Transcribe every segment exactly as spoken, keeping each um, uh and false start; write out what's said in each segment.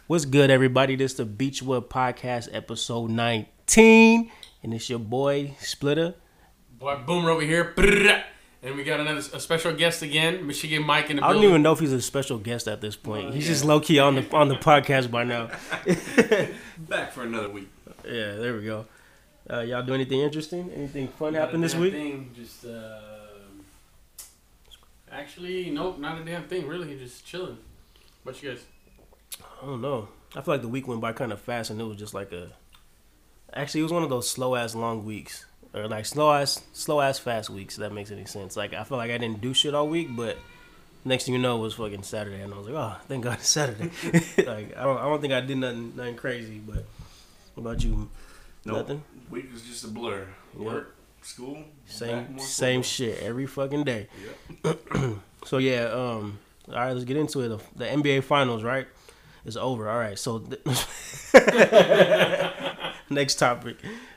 What's good, everybody? This is the Beachwood Podcast, episode nineteen, and it's your boy Splitter. Boy Boomer over here, and we got another a special guest again, Michigan Mike in the I don't building. even know if he's a special guest at this point. Uh, he's yeah. just low key on the on the podcast by now. Back for another week. Yeah, there we go. Uh, y'all do anything interesting? Anything fun Not happened a this damn week? Thing, just uh, actually, nope, not a damn thing. Really, just chilling. What you guys? I don't know. I feel like the week went by kind of fast, and it was just like a. Actually, it was one of those slow ass long weeks, or like slow ass slow ass fast weeks. If that makes any sense. Like I feel like I didn't do shit all week, but next thing you know, it was fucking Saturday, and I was like, oh, thank God it's Saturday. Like I don't, I don't think I did nothing, nothing crazy. But what about you? Nope. Nothing. Week was just a blur. Yep. Work, school, Same, back, same football. shit every fucking day. Yep. So yeah, um, all right, let's get into it. The N B A Finals, right? It's over. All right, so th- next topic.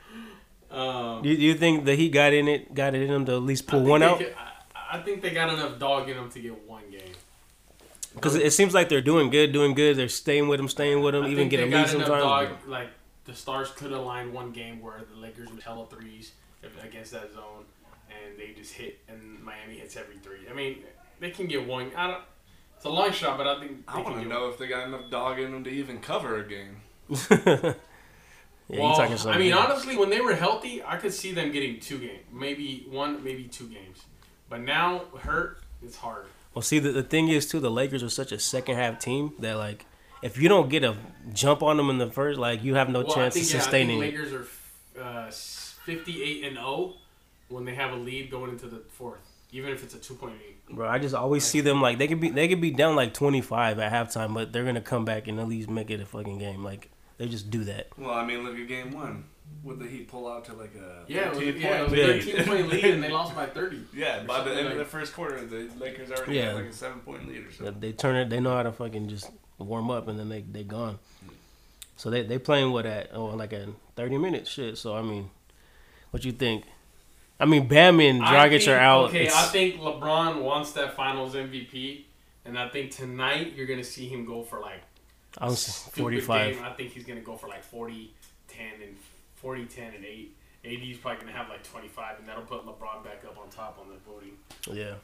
Um, Do you, do you think the Heat got in it, got it in them to at least I pull think one they out? could- I, I think they got enough dog in them to get one game. Because it seems like they're doing good, doing good. They're staying with them, staying with them, I even think get a they lead got enough sometimes. dog. but- Like the Stars could have lined one game where the Lakers would hella threes against that zone, and they just hit, and Miami hits every three. I mean, they can get one. I don't. It's a long shot, but I think they I can want to get know if they got enough dog in them to even cover a game. yeah, you well, talking something. I mean, different. honestly, when they were healthy, I could see them getting two games, maybe one, maybe two games. But now, hurt, it's hard. Well, see, the, the thing is, too, the Lakers are such a second half team that, like, if you don't get a jump on them in the first, like, you have no well, chance I think, of yeah, sustaining I it. think Lakers are uh, fifty-eight and oh when they have a lead going into the fourth, even if it's a two-point lead. Bro, I just always see them, like, they could be they could be down, like, twenty-five at halftime, but they're going to come back and at least make it a fucking game. Like, they just do that. Well, I mean, look at game one. Would the Heat pull out to like a Yeah, it was, thirteen yeah, it was a point lead? thirteen-point lead, and they lost by thirty. Yeah, or by the something end like- of the first quarter, the Lakers already Yeah. had like a seven-point lead or something. They turn it, they know how to fucking just warm up, and then they they gone. So they they playing what at oh like a thirty minutes shit. So I mean, what you think? I mean, Bam and I Dragic think- are out. Okay, It's- I think LeBron wants that Finals M V P, and I think tonight you're gonna see him go for like I was stupid forty-five. game. I think he's gonna go for like forty, ten, and forty, ten, and eight. A D's probably gonna have like twenty-five, and that'll put LeBron back up on top on the voting. Yeah.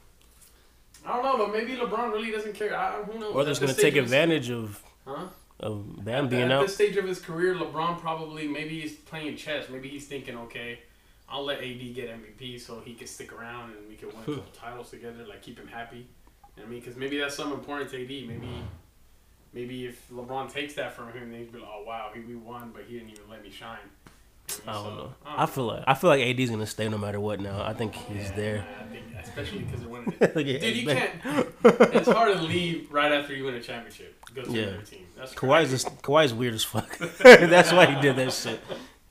I don't know, but maybe LeBron really doesn't care. I, who knows? Or they're At just gonna this take stage of his- advantage of Huh? of Bam At, being at out. this stage of his career, LeBron probably maybe he's playing chess. Maybe he's thinking, okay, I'll let A D get M V P so he can stick around and we can win a couple titles together, like keep him happy. You know what I mean, because maybe that's something important to A D. Maybe, maybe if LeBron takes that from him, then he'd be like, oh wow, he we won, but he didn't even let me shine. You I know what don't mean? know. So, I feel like I feel like A D's gonna stay no matter what now. I think he's yeah, there. I think, especially because they're winning. Look at Dude, you Bam. can't. It's hard to leave right after you win a championship. Go to Yeah. another team. That's Kawhi's crazy. just, Kawhi's weird as fuck. That's why he did that shit.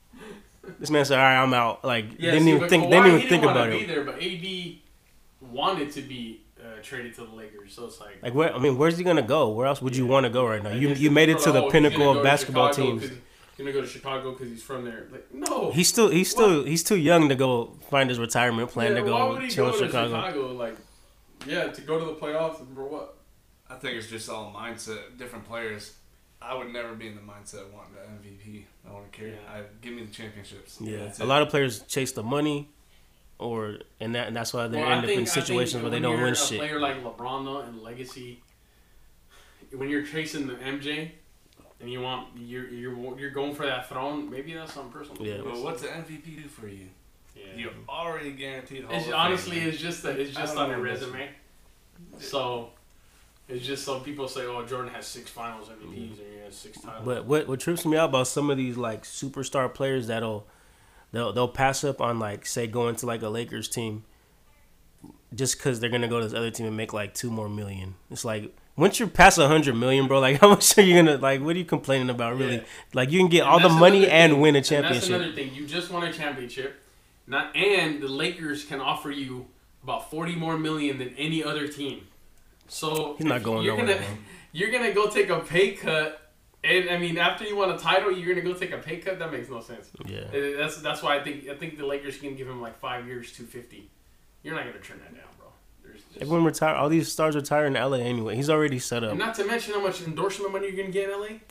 This man said, "All right, I'm out." Like Yeah, didn't see, even but think. Kawhi, Didn't even he think didn't about wanna it. Be there, but A D wanted to be uh, traded to the Lakers, so it's like. Like where? I mean, where's he gonna go? Where else would you Yeah. want to go right now? I You guess you made it people to are the like, oh, he's pinnacle gonna of go to basketball Chicago teams. 'cause He's gonna go to Chicago because he's from there. Like, no. He's still he's still he's too young to go find his retirement plan yeah, to why go would he chill go in to Chicago. Chicago? Like, yeah, to go to the playoffs and for what? I think it's just all mindset. Different players. I would never be in the mindset of wanting the M V P. I want to care. Yeah. I give me the championships. Yeah, That's a it. lot of players chase the money, or and that and that's why they Well, I end up think- in I think situations where they when don't you're win a shit. player like LeBron though and legacy, when you're chasing the M J. And you want you're you're you're going for that throne. Maybe that's something personal. Yeah. But what's the M V P do for you? Yeah. You're already guaranteed. Hall It's, of honestly, Fame. it's just that it's I just don't on know your what that's resume. So it's just so people say, "Oh, Jordan has six Finals M V Ps and he has six titles." But what what trips me out about some of these like superstar players that'll they'll they'll pass up on like say going to like a Lakers team just because they're gonna go to this other team and make like two more million. It's like once you're past a hundred million, bro, like how much are you gonna like? What are you complaining about, really? Yeah. Like you can get And all the that's money another and thing. win a And championship. that's another thing. You just won a championship, not and the Lakers can offer you about forty more million than any other team. So He's not if going you're nowhere, Gonna, bro. you're gonna go take a pay cut, and I mean after you won a title, you're gonna go take a pay cut. That makes no sense. Yeah. Uh, That's that's why I think I think the Lakers can give him like five years, two fifty. You're not gonna turn that down, bro. There's just, Everyone retire. All these stars retire in L A anyway. He's already set up. and not to mention how much endorsement money you're gonna get in L A.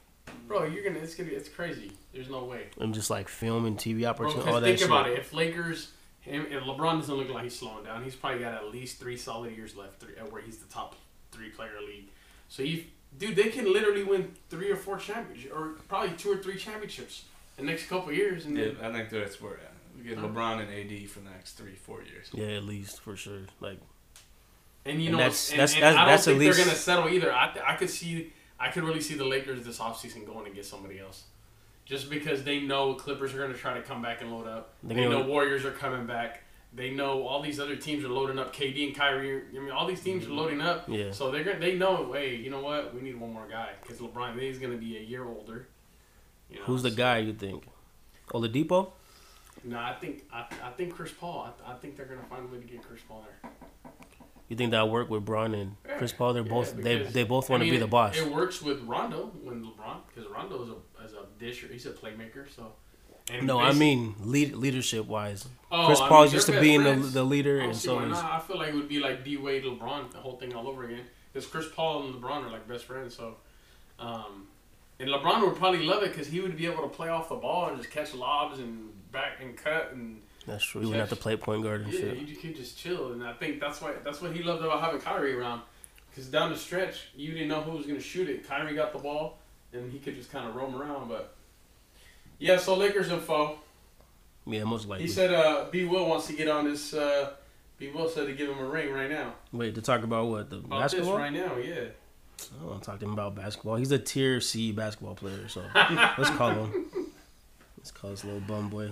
bro, you're gonna it's gonna it's crazy. There's no way. And just like film and T V Bro, opportunity, because all that think shit. about it. If Lakers, him, if LeBron doesn't look like he's slowing down, he's probably got at least three solid years left, three, where he's the top three player league. So you, dude, they can literally win three or four championships, or probably two or three championships in the next couple of years. And Yeah, then, I think that's where yeah. we get LeBron and A D for the next three, four years. Yeah, at least for sure. Like, and you and know, that's- and, that's- and that's- I don't that's at think least- they're gonna settle either. I, I could see, I could really see the Lakers this offseason going and get somebody else. Just because they know Clippers are going to try to come back and load up. They're They know gonna- Warriors are coming back. They know all these other teams are loading up. K D and Kyrie. I mean, all these teams are loading up. Yeah. So they're gonna, they know, hey, you know what? We need one more guy because LeBron is going to be a year older. You know, who's the so- guy you think? Oladipo? No, I think I, I think Chris Paul. I, I think they're going to find a way to get Chris Paul there. You think that'll work with Bron and Chris Paul? They're Yeah, both they because, they both want I to mean, be the boss. It, it works with Rondo when LeBron because Rondo is a as a disher. He's a playmaker. So. And No, I basi- mean lead, leadership wise. Oh, Chris I Paul mean, used they're to best being the friends. the leader, I don't and see so why is, not. I feel like it would be like D Wade, LeBron, the whole thing all over again. Because Chris Paul and LeBron are like best friends. So, um, and LeBron would probably love it because he would be able to play off the ball and just catch lobs and back and cut and that's true. You wouldn't have to play point guard and yeah, shit. you could just chill. And I think that's why that's what he loved about having Kyrie around. Because down the stretch, you didn't know who was going to shoot it. Kyrie got the ball, and he could just kind of roam around. But yeah, so Lakers info. Yeah, most likely. He said uh, B. Will wants to get on this. Uh, B. Will said to give him a ring right now. Wait, to talk about what the About basketball? this right now, yeah. I don't want to talk to him about basketball. He's a tier C basketball player, so let's call him. Let's call this little bum boy.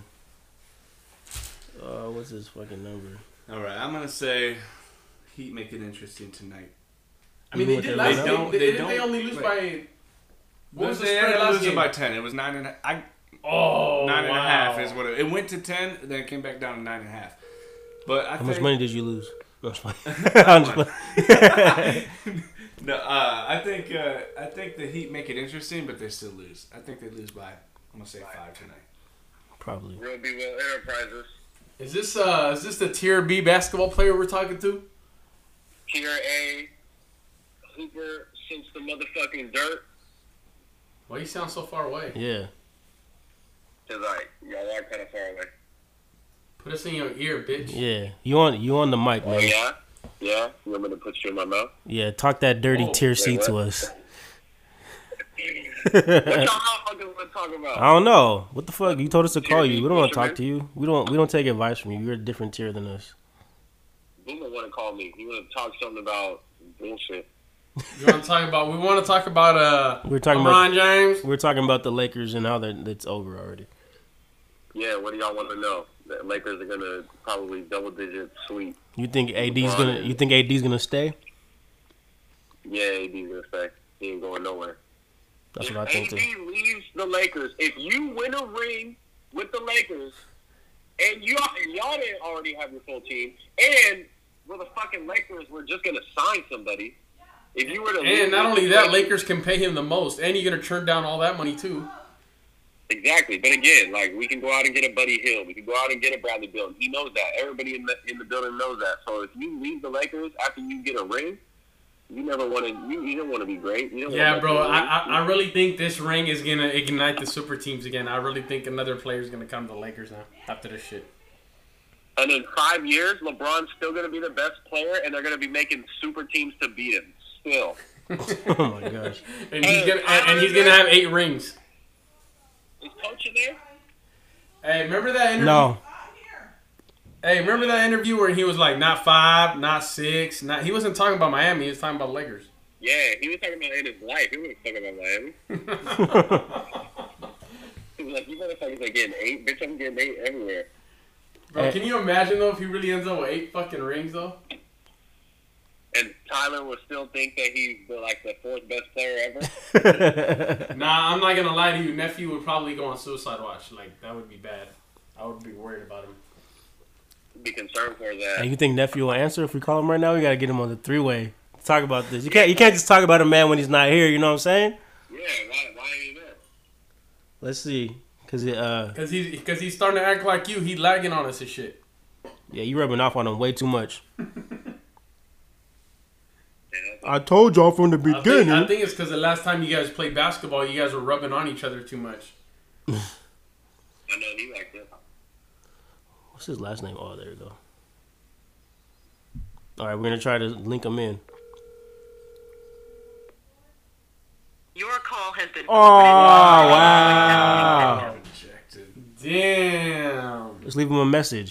Uh, what's his fucking number? All right, I'm gonna say Heat make it interesting tonight. I mean, Even they with did their last lineup? game. don't- They, they didn't they don't- only lose wait. by. What was the they spread ended up last losing game? by ten. It was nine and a, I, Oh, nine and a wow. half is what it, it went to ten. Then it came back down to nine and a half. But I How think, much money did you lose? No, it's fine. I'm just playing. No, uh, I think uh, I think the Heat make it interesting, but they still lose. I think they lose by I'm gonna say five tonight. Probably. Real B Will Enterprises. Is this uh is this the tier B basketball player we're talking to? Tier A. Hooper since the motherfucking dirt. Why you sound so far away? Yeah. Cause like y'all are kind of far away. Put us in your ear, bitch. Yeah. You on you on the mic, Oh man. yeah, yeah. You want me to put you in my mouth? Yeah, talk that dirty Whoa. tier Wait, C to what? us. What y'all motherfuckers want to talk about? I don't know. What the fuck? You told us to call Tier you. B We don't want to Fisherman? talk to you. We don't we don't take advice from you. You're a different tier than us. Boomer want to call me. He want to talk something about bullshit. You want to talk about? We want to talk about uh. We were talking LeBron about James. we were talking about the Lakers and how that it's over already. Yeah, what do y'all want to know? The Lakers are gonna probably double digit sweep. You think A D's gonna you think A D's gonna stay? Yeah, A D's gonna stay. He ain't going nowhere. That's if what I think A too. D leaves the Lakers, if you win a ring with the Lakers, and you and y'all didn't already have your full team, and we're the fucking Lakers, we're just gonna sign somebody. If you were to leave And not with only the that, Lakers can pay him the most, and you're gonna turn down all that money too. Exactly, but again, like we can go out and get a Buddy Hill, we can go out and get a Bradley Beal. He knows that. Everybody in the in the building knows that. So if you leave the Lakers after you get a ring, you never want to. You, you don't want to be great. You don't Yeah, want bro. to I, I I really think this ring is gonna ignite the super teams again. I really think another player is gonna come to the Lakers now after this shit. And in five years, LeBron's still going to be the best player, and they're going to be making super teams to beat him. Still. Oh my gosh. And he's Hey, gonna and, and he's gonna have eight rings. Is Coach in there? Hey, remember that interview? No. Hey, remember that interview where he was like, not five, not six, not. He wasn't talking about Miami. He was talking about Lakers. Yeah, he was talking about in his life. He wasn't talking about Miami. He was like, you motherfuckers are getting eight. Bitch, I'm getting eight everywhere. Bro, can you imagine though if he really ends up with eight fucking rings though? And Tyler will still think that he's the, like the fourth best player ever. Nah, I'm not gonna lie to you. Nephew would probably go on suicide watch. Like that would be bad. I would be worried about him. Be concerned for that. Hey, you think nephew will answer if we call him right now? We gotta get him on the three way. Talk about this. You can't you can't just talk about a man when he's not here. You know what I'm saying? Yeah, why, why ain't he there? Let's see, cause it, uh Cause he's cause he's starting to act like you. He lagging on us and shit. yeah, you rubbing off on him way too much. Yeah, I told y'all from the I think, beginning. I think it's because the last time you guys played basketball, you guys were rubbing on each other too much. I know he like that. What's his last name? Oh, there you go. All right, we're gonna try to link him in. Your call has been. Oh wow! Rejected. Damn. Let's leave him a message.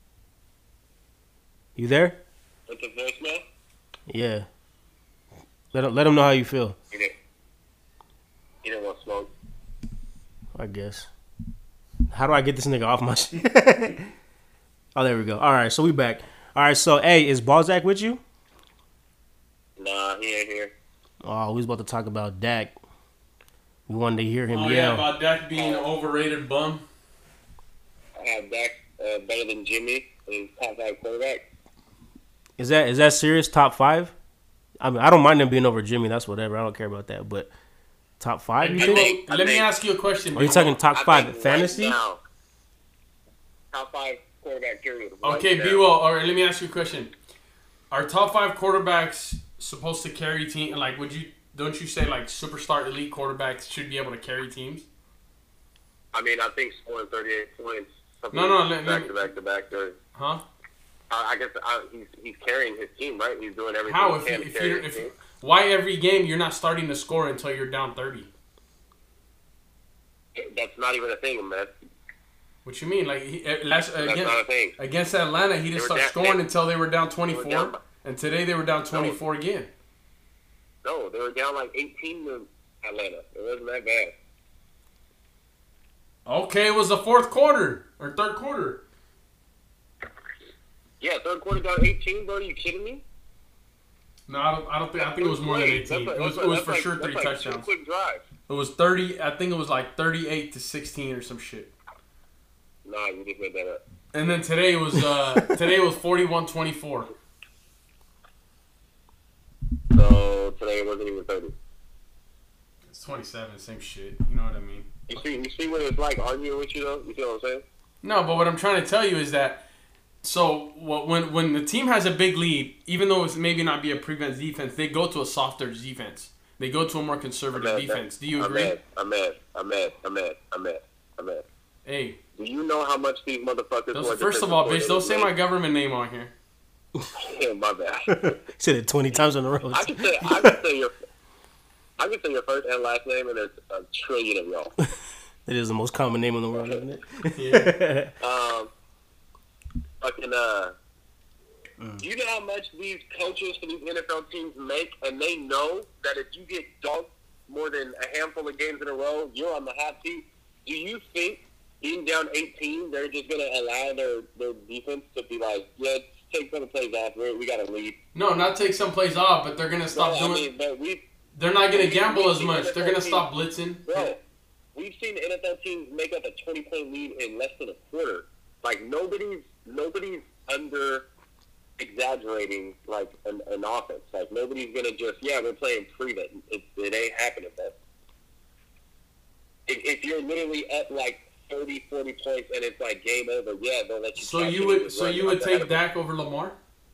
You there? With the voicemail? Yeah. Let him, let him know how you feel. He didn't, he didn't want smoke. I guess. How do I get this nigga off my shit? Oh, there we go. All right, so we back. All right, so hey, is Balzac with you? Nah, he ain't here. Oh, we was about to talk about Dak. We wanted to hear him Oh, yell. yeah, about Dak being an overrated bum. I have Dak uh, better than Jimmy, his top five quarterback. Is that is that serious? Top five? I mean, I don't mind him being over Jimmy. That's whatever. I don't care about that. But top five, you I think? think- I let me think- ask you a question. Are you B-Wall. talking top I five think fantasy? Right now, top five quarterback period. Right Okay, now. B-Wall, all right, let me ask you a question. Are top five quarterbacks supposed to carry team? Like, would you, don't you say, like, superstar elite quarterbacks should be able to carry teams? I mean, I think scoring thirty-eight points. something No, no, let- back let to me- back to back. Or, Huh? uh, I guess uh, he's he's carrying his team, right? He's doing everything How? he If can you, to if carry you, his if team. why every game you're not starting to score until you're down thirty? That's not even a thing, man. What you mean? Like, he, uh, last, uh, That's against, not a thing. against Atlanta, he didn't were start down- scoring they- until they were down were twenty-four, down- and today they were down twenty-four again. No, they were down like eighteen to Atlanta. It wasn't that bad. Okay, it was the fourth quarter or third quarter. Yeah, third quarter down eighteen, bro. Are you kidding me? No, I don't. I don't think. I think it was more than eighteen. That's It like- was. that's It was like- for that's sure like- three that's like two touchdowns. quick drives. It was thirty. I think it was like thirty-eight to sixteen or some shit. Nah, you just made that up. And then today it was. Uh, today it was forty-one twenty-four. So today it wasn't even thirty. It's twenty-seven. Same shit. You know what I mean? You see, you see what it's like arguing with you though. You see what I'm saying? No, but what I'm trying to tell you is that. So what, when when the team has a big lead, even though it's maybe not be a prevent defense, they go to a softer defense. They go to a more conservative I'm mad, defense. Do you I'm agree? mad. I'm mad. I'm mad. I'm mad. I'm mad. I'm mad. Hey, Do you know how much these motherfuckers? those, want first of defensive all, bitch, don't say my coordinators government name on here. make? Yeah, my bad. Said it twenty times in a row. I can say I can say your I can say your first and last name, and there's a trillion of y'all. It is the most common name in the world, isn't it? Yeah. Um, fucking uh, do you know how much these coaches for these N F L teams make, and they know that if you get dunked more than a handful of games in a row, you're on the hot seat. Do you think being down eighteen, they're just gonna allow their, their defense to be like, yeah, take some plays off, we we gotta lead? No, not take some plays off, but they're gonna stop No, I doing. mean, but we, They're not gonna gamble we- as we- much. They're gonna stop blitzing. bro, we've seen N F L teams make up a twenty point lead in less than a quarter. Like nobody's nobody's under exaggerating like an, an offense. Like nobody's gonna just yeah we're playing prevent. It, it ain't happening, man. If, if you're literally up like thirty, forty points and it's like game over, yeah, they'll let you. So try you to would, just so run you out would the take head. Dak over Lamar?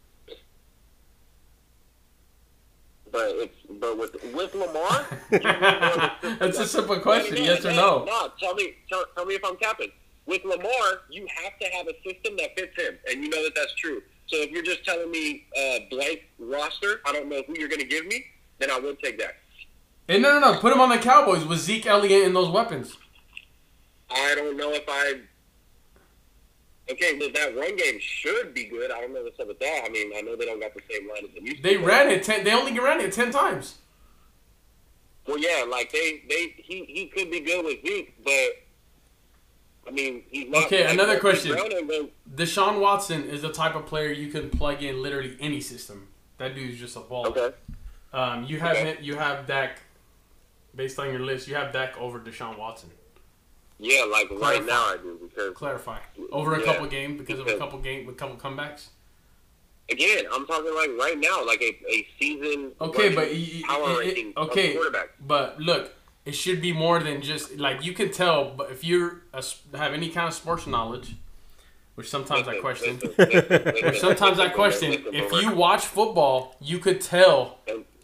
But it's but with with Lamar. That's a simple question. Yes or no? No, tell me, tell, tell me if I'm capping. With Lamar, you have to have a system that fits him, and you know that that's true. So if you're just telling me uh, blank roster, I don't know who you're going to give me, then I would take that. Hey, no, no, no. Put him on the Cowboys with Zeke Elliott and those weapons. I don't know if I. Okay, but that run game should be good. I don't know what's up with that. I mean, I know they don't got the same line as they used to. They ran it ten. They only ran it ten times. Well, yeah, like they, they, he, he could be good with Zeke, but I mean, he's not. Okay, like, another like, question. Brown and them- Deshaun Watson is the type of player you can plug in literally any system. That dude's just a ball. Okay. Um, you have Okay. him, you have Dak. Based on your list, you have Dak over Deshaun Watson. Yeah, like Clarify. right now I do because Clarify. Over a Yeah. couple games because of a Because- couple game with couple comebacks. again, I'm talking like right now, like a, a season. Okay, running but y- y- power it- it- ranking of okay, quarterback. but look, it should be more than just like you can tell. But if you have any kind of sports knowledge, which sometimes I Listen, question, listen, listen, listen, which sometimes I listen, question, listen, if Boomer. you watch football, you could tell And-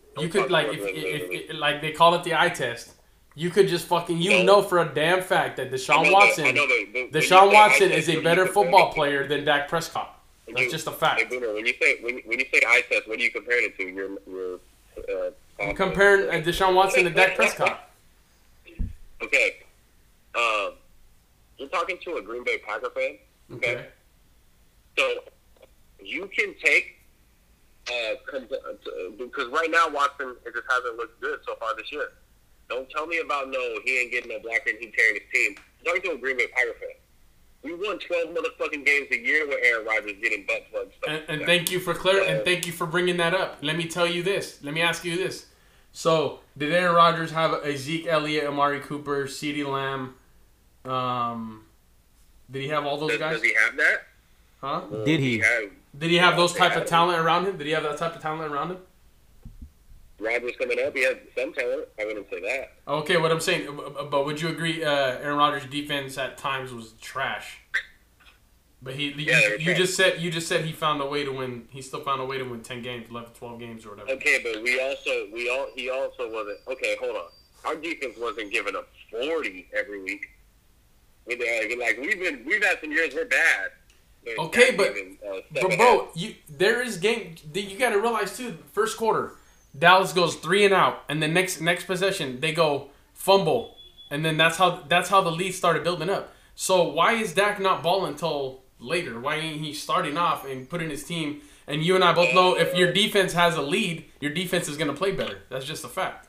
You could like if, if, if like they call it the eye test. You could just fucking you know for a damn fact that Deshaun Watson, Deshaun Watson is a better football player than Dak Prescott. That's just a fact. Hey, Boomer, when you say when, when you say eye test, what are you comparing it to? Your your. Uh, I'm comparing uh, Deshaun Watson to Dak Prescott. Okay. Um, you're talking to a Green Bay Packer fan. Okay. okay. So you can take uh, com- uh, because right now Watson it just hasn't looked good so far this year. Don't tell me about no he ain't getting no blocker and he carrying his team. I'm talking to a Green Bay Packer fan. We won twelve motherfucking games a year with Aaron Rodgers getting butt plugs. And, and thank you for clear and thank you for bringing that up. Let me tell you this. Let me ask you this. So, did Aaron Rodgers have a Zeke Elliott, Amari Cooper, CeeDee Lamb? Um, did he have all those does, guys? Does he have that? Huh? Uh, did he? he have, did he have those type of talent around him? Did he have that type of talent around him? Rodgers coming up, he had some talent. I wouldn't say that. Okay, what I'm saying, but would you agree uh, Aaron Rodgers' defense at times was trash? But he, yeah, you, you just said you just said he found a way to win. He still found a way to win ten games, eleven, twelve games, or whatever. Okay, but we also we all he also wasn't. Okay, hold on. Our defense wasn't giving up forty every week. We uh, like we've been we've had some years we're bad. We're okay, but even, uh, but bro, you there is game. You got to realize too. First quarter, Dallas goes three and out, and the next next possession they go fumble, and then that's how that's how the lead started building up. So why is Dak not balling until later? Why ain't he starting off and putting his team? And you and I both know if your defense has a lead, your defense is going to play better. That's just a fact.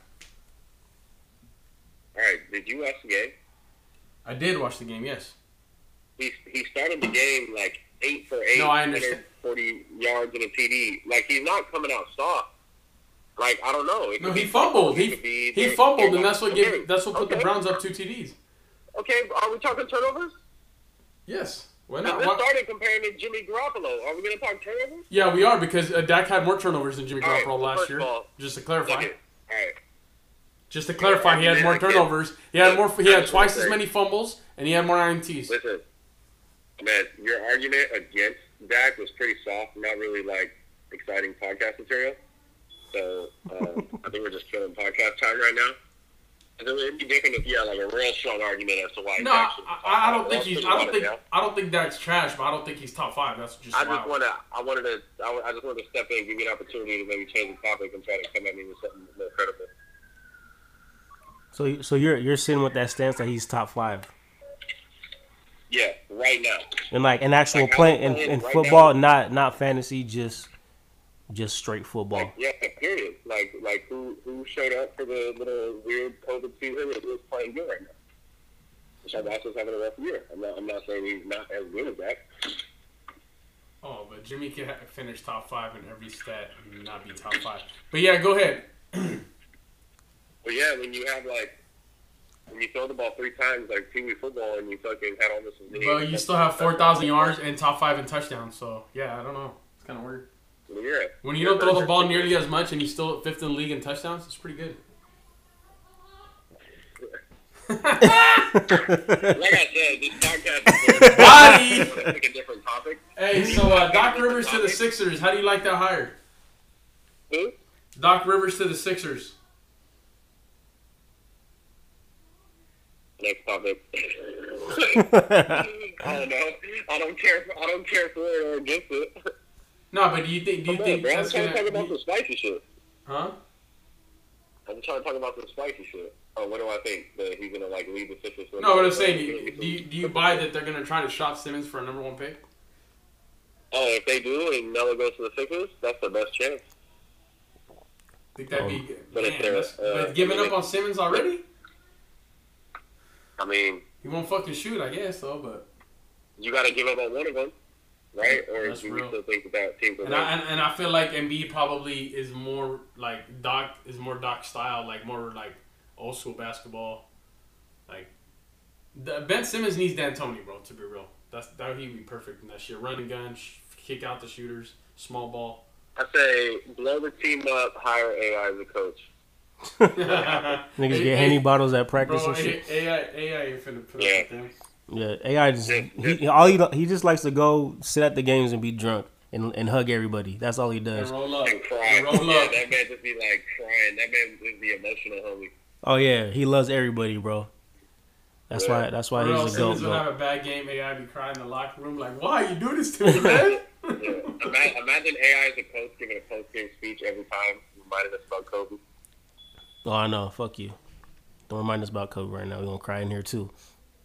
All right, did you watch the game? I did watch the game, yes. He he started the game like eight for eight, no, I understand. forty yards and a T D. Like he's not coming out soft. Like I don't know. It no, he be, fumbled. He be, he fumbled, and that's what gave, that's what put okay. the Browns up two T Ds. Okay, are we talking turnovers? Yes. Why not? This started comparing to Jimmy Garoppolo. Are we going to talk turnovers? Yeah, we are because uh, Dak had more turnovers than Jimmy Garoppolo right, last year. All, just to clarify. All right. Just to clarify, he had more turnovers. He had more. He had twice as many fumbles, and he had more I N Ts. Listen, man, your argument against Dak was pretty soft, not really like exciting podcast material. So um, I think we're just killing podcast time right now. It'd be different if you had like a real strong argument as to why. No, I, I, I don't think he's. I don't think. I don't think Dak's trash, but I don't think he's top five. That's just. I wild. just want to. I wanted to. I, I just wanted to step in, give you an opportunity to maybe change the topic and try to come at me with something more credible. So, so you're you're sitting with that stance that he's top five. Yeah, right now. And like an actual like, play in, in right football, now, not not fantasy, just just straight football. Like, yeah, period. Like like who who showed up for the little weird COVID season and is playing good right now? Deshaun Watson's having a rough year. I'm not I'm not saying he's not as good as that. Oh, but Jimmy can finish top five in every stat and not be top five. But yeah, go ahead. But yeah, when you have like when you throw the ball three times like Pee Wee football and you fucking had almost as many. Well, you still have four thousand yards and top five in touchdowns. So yeah, I don't know. It's kind of weird. Yeah. When you don't throw the ball nearly as much and you still fifth in the league in touchdowns, it's pretty good. Like I said, this podcast is Body. like a different topic. Hey, so uh, Doc Rivers to the Sixers. How do you like that hire? Who? Doc Rivers to the Sixers. Next topic. I don't know. I don't care. I don't care for it or against it. No, but do you think? Do you Come think on, bro. I'm that's trying gonna? to talk about Do, some spicy shit. huh? I'm trying to talk about some spicy shit. Oh, what do I think? That he's gonna like lead the Sixers? No, what I'm saying. Do you, do you do you buy that they're gonna try to shot Simmons for a number one pick? Oh, if they do and Melo goes to the Sixers, that's the best chance. Think that'd be good. But if Man, they're, that's, uh, but giving I mean, up on Simmons already? I mean, He won't fucking shoot, I guess, though. But you got to give up on one of them, right? Or That's do you real. still think that that team's and I and, and I feel like Embiid probably is more like Doc is more Doc style, like more like old school basketball. Like the, Ben Simmons needs D'Antoni, bro. To be real, that's that he'd be perfect in that shit. Run and gun, sh- kick out the shooters, small ball. I say blow the team up, hire A I as a coach. Niggas get Henny bottles at practice Bro, and shit. A I, A I ain't finna put Yeah. up with them. Yeah, A I just he all he he just likes to go sit at the games and be drunk. and and hug everybody. That's all he And does. roll up. And cry. And roll Yeah, up. that man just be like crying. That man is the emotional homie. Oh yeah, he loves everybody, bro. That's Yeah. why. That's why Or else he's a goat, Simmons would have bro. a bad game. A I be crying in the locker room like, "Why you do this to me, man?" Yeah. Imagine, imagine A I as a coach giving a post-game speech every time, reminding us about Kobe. Oh, I know. Fuck you. Don't remind us about Kobe right now. We gonna cry in here too.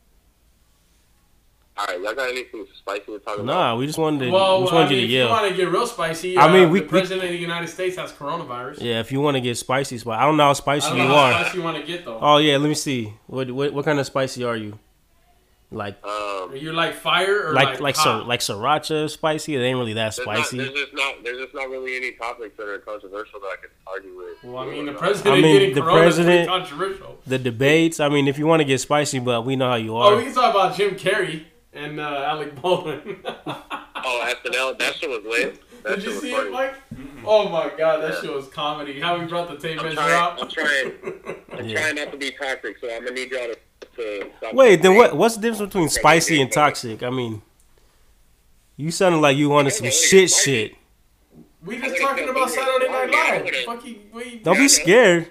All right, y'all got anything spicy to talk about? Nah, we just wanted to. Well, we just I wanted mean, you if to you yell. want to get real spicy, I uh, mean, we- the president of the United States has coronavirus. Yeah, if you want to get spicy, but I don't know how I spicy don't you know how are. spicy you want to get though. Oh yeah, let me see. What what what kind of spicy are you? Like Um, Are you like fire or like like like hot? so like siracha spicy? It ain't really that there's, not, spicy. there's just not there's just not really any topics that are controversial that I could argue with. Well, I mean, the Uh, president I mean, getting the corona is pretty president- controversial. The debates. I mean, if you want to get spicy, but we know how you Oh, we are. can talk about Jim Carrey and uh, Alec Baldwin. Oh, S N L, that shit was lit. That Did shit you was see funny. it, Mike? Oh my god, that Yeah. shit was comedy. How he brought the tape I'm measure trying- out. I'm trying. I'm Yeah. trying not to be toxic, so I'm gonna need y'all to, to stop. Wait, then talking. what? What's the difference between spicy and toxic? I mean, you sounded like you wanted some shit, shit. We just talking about Saturday Night Live. Fuck you, wait. Don't be scared.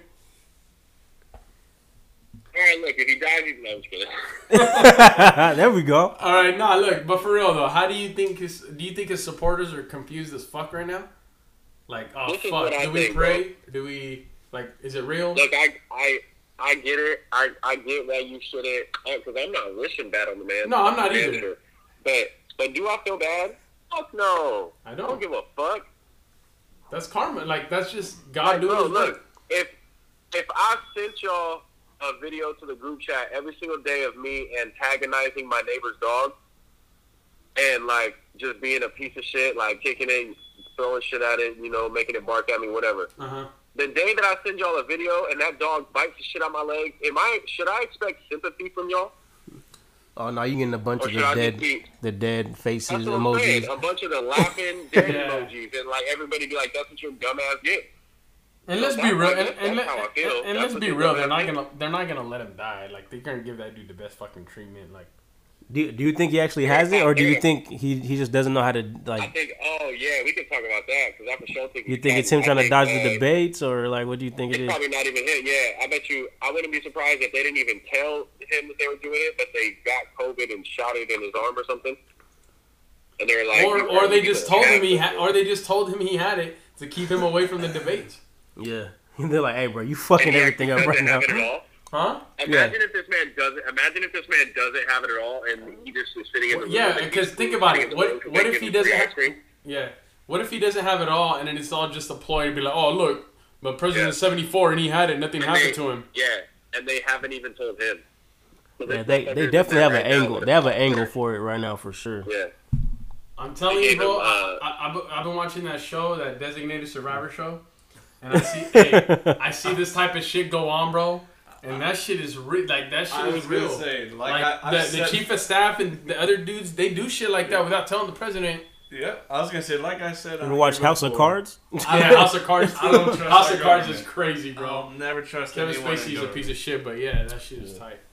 All right, look, if he dies, he's no, I'm just kidding. There we go. All right, nah, look, but for real though, how do you think his? Do you think his supporters are confused as fuck right now? Like, oh This is fuck, what I do we think, pray? Do we like? Is it real? Look, I, I, I get it. I, I get that you shouldn't, because I'm not wishing bad on the man. No, I'm not the either. manager. But, but do I feel bad? Fuck no. I I don't. don't give a fuck. That's karma. Like that's just God Like, doing bro, his look, work. if if I sent y'all a video to the group chat every single day of me antagonizing my neighbor's dog and like just being a piece of shit, like kicking it, throwing shit at it, you know, making it bark at me, whatever. Uh huh. The day that I send y'all a video and that dog bites the shit out my leg, am I should I expect sympathy from y'all? Oh no, you getting a bunch Or of should the I dead, just be the dead faces that's what I'm saying, emojis. a bunch of the laughing dead Yeah. emojis and like everybody be like, that's what your dumbass get. And let's be That's real. how- And, that's and, let, how I feel. and, and That's let's what be you real. do, They're not man. gonna. They're not gonna let him die. Like they're gonna give that dude the best fucking treatment. Like Do Do you think he actually has it, or do you think he he just doesn't know how to I like? think, oh yeah, we can talk about that because I for sure think You he's think got it's him it. I trying to think, dodge uh, the debates, or like what do you think it It's is? probably not even him. Yeah, I bet you. I wouldn't be surprised if they didn't even tell him that they were doing it, but they got COVID and shot it in his arm or something. And they're like, or "You or they are just the told him he asshole." had, or they just told him he had it to keep him away from the debates. Yeah, they're like, hey, bro, you And fucking he everything up actually right now. doesn't have it at all. Huh? Imagine if this man doesn't. Imagine if this man doesn't have it at all, and he just is sitting in the room. Yeah, like, because he's think about sitting it. in the What- room 'cause what they if give he him free doesn't ice have- cream. Yeah. What if he doesn't have it all, and then it's all just a ploy to be like, oh look, but President's Yeah. seventy-four and he had it, nothing And happened they- to him. Yeah, and they haven't even told him. So Yeah, this they motherfucker they is definitely have an right now angle. with They have an a- angle for it right now for sure. Yeah. I'm telling They you, gave bro. him, uh, I, I, I've, I've been watching that show, that Designated Survivor show, and I see, hey, I see this type of shit go on, bro. And that shit is real. Like that shit I is was real. gonna say, like, Like, I, I've the, the said- chief of staff and the other dudes, they do shit like that without telling the president. Yeah, I was gonna say, like I said, You on ever watch here House of before, Cards? Yeah, House of Cards. I don't trust House our of Cards government. is crazy, bro. I'll never trust Kevin anyone in Spacey is a government. piece of shit, but yeah, that shit is tight.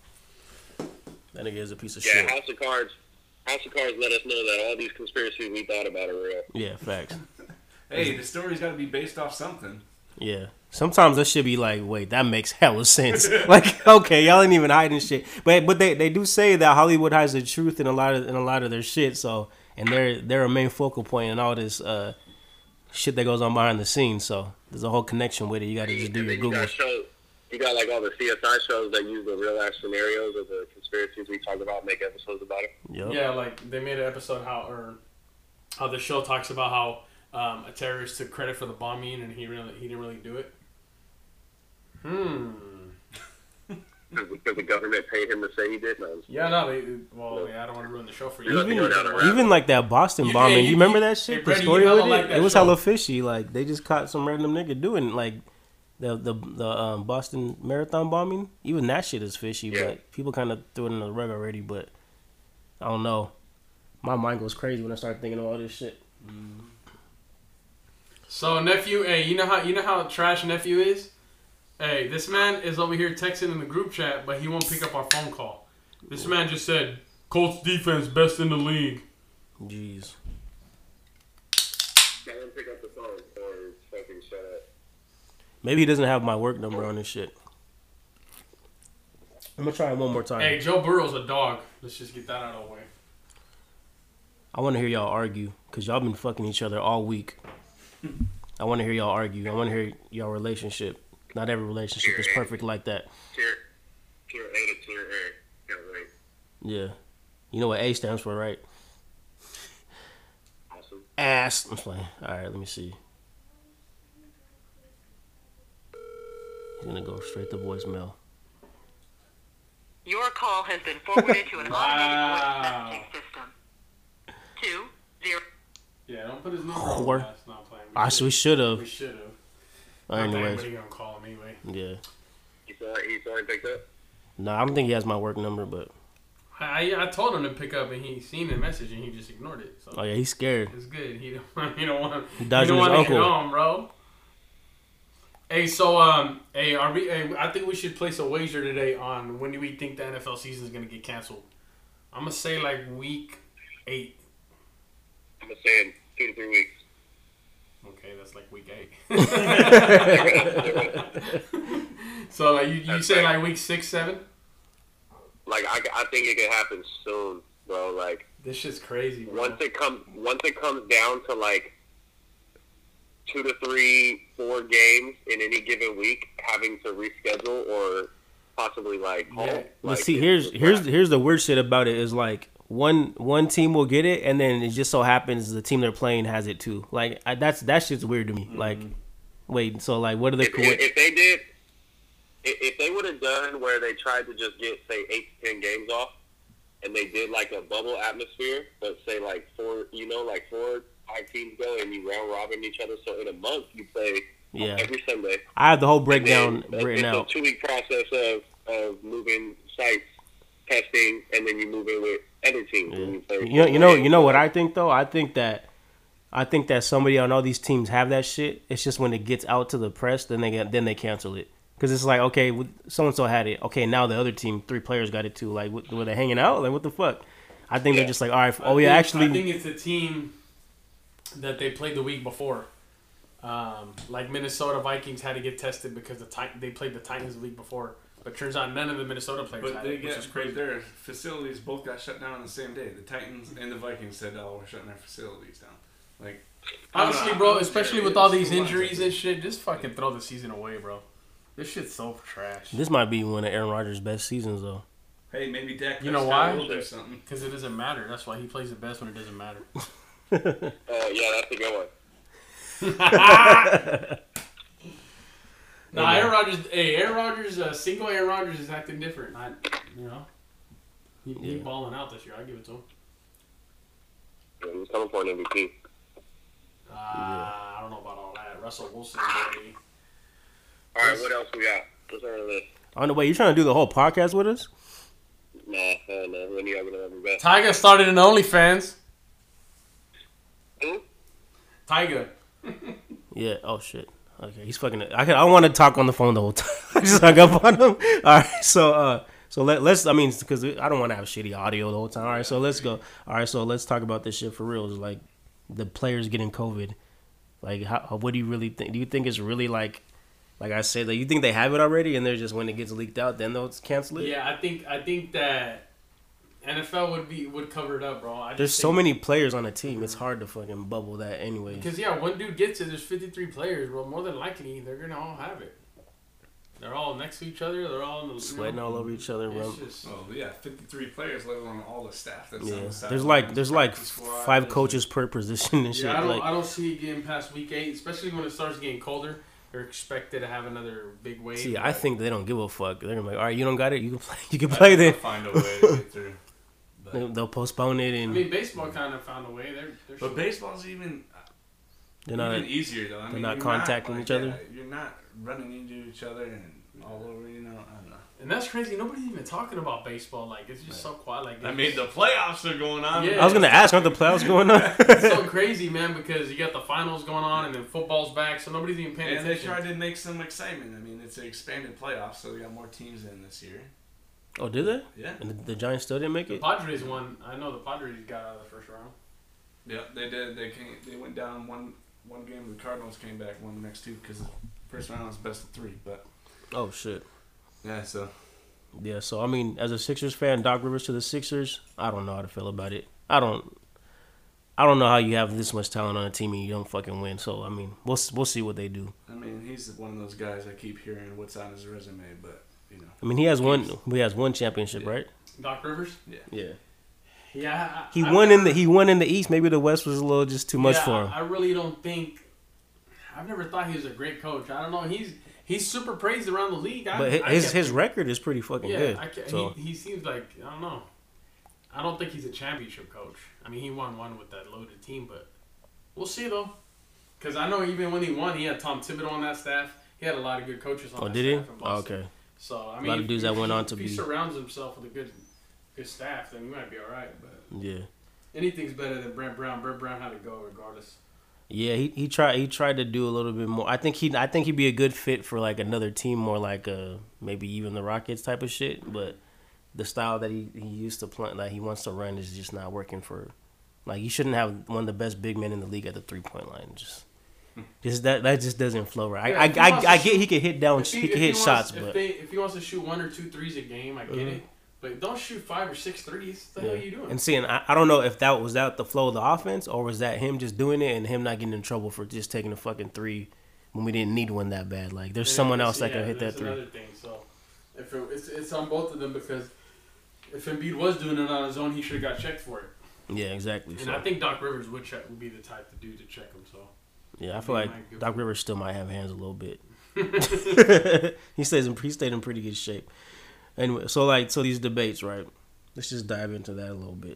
That nigga is a piece of Yeah, shit. House of Cards. House of Cards let us know that all these conspiracies we thought about are real. Yeah, facts. Hey, the story's got to be based off something. Yeah. Sometimes that should be like, wait, that makes hella sense. Like, okay, y'all ain't even hiding shit. But but they, they do say that Hollywood hides the truth in a lot of in a lot of their shit. So and they're they're a main focal point in all this uh, shit that goes on behind the scenes. So there's a whole connection with it. You got to just do And your then you Google. got shows, you got like all the C S I shows that use the real ass scenarios of the conspiracies we talk about, make episodes about it. Yep. Yeah, like they made an episode how or how the show talks about how um, a terrorist took credit for the bombing and he really he didn't really do it. Hmm. Because the government paid him to say he did. No, Yeah, no, they, well, yeah, I don't want to ruin the show for you. Even- Even, down the rabbit even like that Boston You- bombing, yeah, you, you- remember you- that shit? hey, the Brady, you story hella with it, like that it was show. hella fishy. Like they just caught some random nigga doing like the the the um, Boston Marathon bombing. Even that shit is fishy, Yeah. but people kind of threw it in the rug already. But I don't know. My mind goes crazy when I start thinking of all this shit. So nephew, hey, you know how you know how trash nephew is? Hey, this man is over here texting in the group chat, but he won't pick up our phone call. This man just said, Colts defense best in the league. Jeez. him pick up the phone or fucking shut up. Maybe he doesn't have my work number on this shit. I'm gonna try it one more time. Hey, Joe Burrow's a dog. Let's just get that out of the way. I want to hear y'all argue because y'all been fucking each other all week. I want to hear y'all argue. I want to hear y'all relationship. Not every relationship is perfect like that. Tier, tier A to tier A. Can't wait. Yeah. You know what A stands for, right? Awesome. Ass. I'm playing. All right, let me see. He's going to go straight to voicemail. Your call has been forwarded to an Wow. automated voice messaging system. Two zero. Yeah, don't put his number Whore. on. That's not playing. I we should have. We should have. Anyways. Anybody gonna call him anyway? Yeah. He saw, he saw him picked up? No, I don't think he has my work number, but. I I told him to pick up, and he seen the message, and he just ignored it. So Oh, yeah, he's scared. it's good. He don't he don't want He he dodging don't his want to get uncle. on, bro. Hey, so um, hey, are we? Hey, I think we should place a wager today on when do we think the N F L season is gonna get canceled. I'm gonna say like week eight. I'm going to say in two to three weeks. Okay, that's like week eight. So like you, you That's say right. like week six, seven? Like, I, I think it could happen soon, bro. Like, This shit's crazy, bro. once it comes once it comes down to like two to three, four games in any given week, having to reschedule or possibly like, Yeah. halt, But like, see, it's here's just here's crap. here's the weird shit about it is like one one team will get it, and then it just so happens the team they're playing has it too. Like I, that's that shit's weird to me. Like, wait, so like, what are the if, co- if, if they did, if, if they would have done where they tried to just get say eight to ten games off, and they did like a bubble atmosphere, but say like four, you know, like four, five teams go and you round robin each other. So in a month you play Yeah, every Sunday. I have the whole And breakdown then written it's out. a two week process of, of moving sites, testing, and then you move in with other teams. Yeah. And you, play You know, you know, you know what I think though. I think that, I think that somebody on all these teams have that shit. It's just when it gets out to the press, then they get, then they cancel it because it's like, okay, so and so had it. Okay, now the other team, three players got it too. Like, what- were they hanging out? Like, what the fuck? I think Yeah. they're just like, all right. I Oh yeah, think- actually, I think it's the team that they played the week before. Um, like Minnesota Vikings had to get tested because the Tit- they played the Titans the week before. But turns out none of the Minnesota players But had they it, which is get crazy. right there. Facilities both got shut down on the same day. The Titans and the Vikings said, "Oh, we're shutting our facilities down." Like, I don't Honestly, know, bro, I don't especially care. with all It's these too much, I injuries think. and shit, just fucking throw the season away, bro. This shit's so trash. this might be one of Aaron Rodgers' best seasons though. Hey, maybe Dak You know Prescott why? will do something. Because it doesn't matter. That's why he plays the best when it doesn't matter. Uh, yeah, that's a good one. Nah, Aaron Rodgers. Hey, Aaron Rodgers. Uh, single Aaron Rodgers is acting different. I, you know, he, he Yeah. balling out this year. I give it to him. Yeah, he's coming for an M V P. Uh, I don't know about all that. Russell Wilson, baby. All right, what else we got? What's on the list? On the way, you trying to do the whole podcast with us? Nah, hell no. When you ever gonna be back? Tyga started an OnlyFans. Who? Tyga. Yeah. Oh shit. Okay, he's fucking. I can, I don't want to talk on the phone the whole time. I just hung up on him. All right. So uh, so let let's. I mean, because I don't want to have shitty audio the whole time. All right. So let's go. All right. So let's talk about this shit for real. It's like the players getting COVID. Like, how? What do you really think? Do you think it's really like, like I said, like you think they have it already, and they're just when it gets leaked out, then they'll cancel it? Yeah, I think I think that N F L would be would cover it up, bro. I just There's so think- many players on a team. It's hard to fucking bubble that anyway. Because yeah, one dude gets it. There's fifty-three players, bro. More than likely, they're gonna all have it. They're all next to each other. They're all in the, you Sweating know, all over each other, bro. It's just, Oh yeah, fifty-three players, let alone all the staff. That's Yeah, on the side. there's like there's like Practice squad, five there's- coaches per position and shit. yeah, I don't like, I don't see it getting past week eight, especially when it starts getting colder. They're expected to have another big wave. see, I but- think they don't give a fuck. They're gonna be like, all right, you don't got it, you can play, you can play They'll then. find a way to get through. But, They- They'll postpone it I and mean, baseball kind of found a way. They're, they're but shit. baseball's even they're not. even easier though. I they're mean, not you're contacting like, each other? yeah, you're not running into each other and all over. You know, I don't know. And that's crazy. Nobody's even talking about baseball. Like it's just so quiet. Like I mean, the playoffs are going on. Yeah. I was gonna ask, aren't the playoffs going on? it's so crazy, man, because you got the finals going on and then football's back, so nobody's even paying And they attention. tried to make some excitement. I mean, it's an expanded playoffs, so they got more teams in this year. Oh, did they? Yeah. And the, the Giants still didn't make The it. Padres won. I know the Padres got out of the first round. Yep, they did. They came, they went down one one game the Cardinals came back, won the next two because the first round was best of three. But Oh shit. yeah, so Yeah, so I mean, as a Sixers fan, Doc Rivers to the Sixers, I don't know how to feel about it. I don't, I don't know how you have this much talent on a team and you don't fucking win. So I mean, we'll we'll see what they do. I mean, he's one of those guys I keep hearing what's on his resume, but you know, I mean, he has one, he has one championship, Yeah. right? Doc Rivers. yeah. Yeah. Yeah, I, He I, won in the he won in the East. Maybe the West was a little just too much yeah, for him. I, I really don't think. I've never thought he was a great coach. I don't know. He's he's super praised around the league. I, But his I his, kept- his record is pretty fucking yeah, good. I can't, So he he seems like I don't know. I don't think he's a championship coach. I mean, he won one with that loaded team, but we'll see though. Because I know even when he won, he had Tom Thibodeau on that staff. He had a lot of good coaches on oh, that did he? staff in Oh, Boston. okay. So I A mean, lot of if- dudes that if went he- on to if be- he surrounds himself with a good good staff, then he might be all right. But Yeah. anything's better than Brent Brown. Brent Brown had to go regardless. Yeah, he, he tried he tried to do a little bit more. I think he I think he'd be a good fit for like another team, more like uh maybe even the Rockets type of shit. But the style that he, he used to play, like he wants to run, is just not working for. Like you shouldn't have one of the best big men in the league at the three point line. Just, just that that just doesn't flow right. Yeah, I if he I, wants I, to get shoot- he could hit down, If he, could if hit wants- shots, if but they, if he wants to shoot one or two threes a game, I get Mhm. it. But don't shoot five or six threes. What the yeah. hell are you doing? And seeing, I, I don't know if that was that the flow of the offense, or was that him just doing it and him not getting in trouble for just taking a fucking three when we didn't need one that bad. Like there's Yeah, someone that's- else that yeah, can hit that that's three. Another thing. So if it, it's it's on both of them because if Embiid was doing it on his own, he should have got checked for it. Yeah, exactly. And So, I think Doc Rivers would check would be the type to do to check him. So yeah, I feel he like might give Doc him- Rivers still might have hands a little bit. he stays in he stayed in pretty good shape. Anyway, so like so these debates, right? Let's just dive into that a little bit.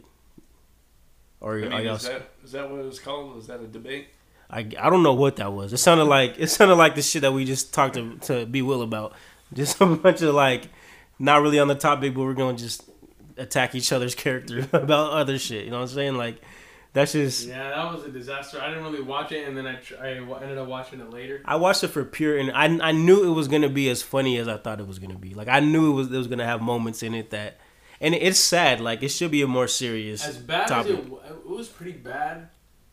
Or I mean, are y'all? is that is that what it was called? Was that a debate? I, I don't know what that was. It sounded like it sounded like the shit that we just talked to to B Will about. Just a bunch of like not really on the topic, but we're gonna just attack each other's character about other shit. You know what I'm saying? Like that's just. yeah, that was a disaster. I didn't really watch it, and then I tr- I wa- ended up watching it later. I watched it for pure, and I I knew it was gonna be as funny as I thought it was gonna be. Like I knew it was it was gonna have moments in it that, and it's sad. Like it should be a more serious As bad topic. as it, wa- it was pretty bad,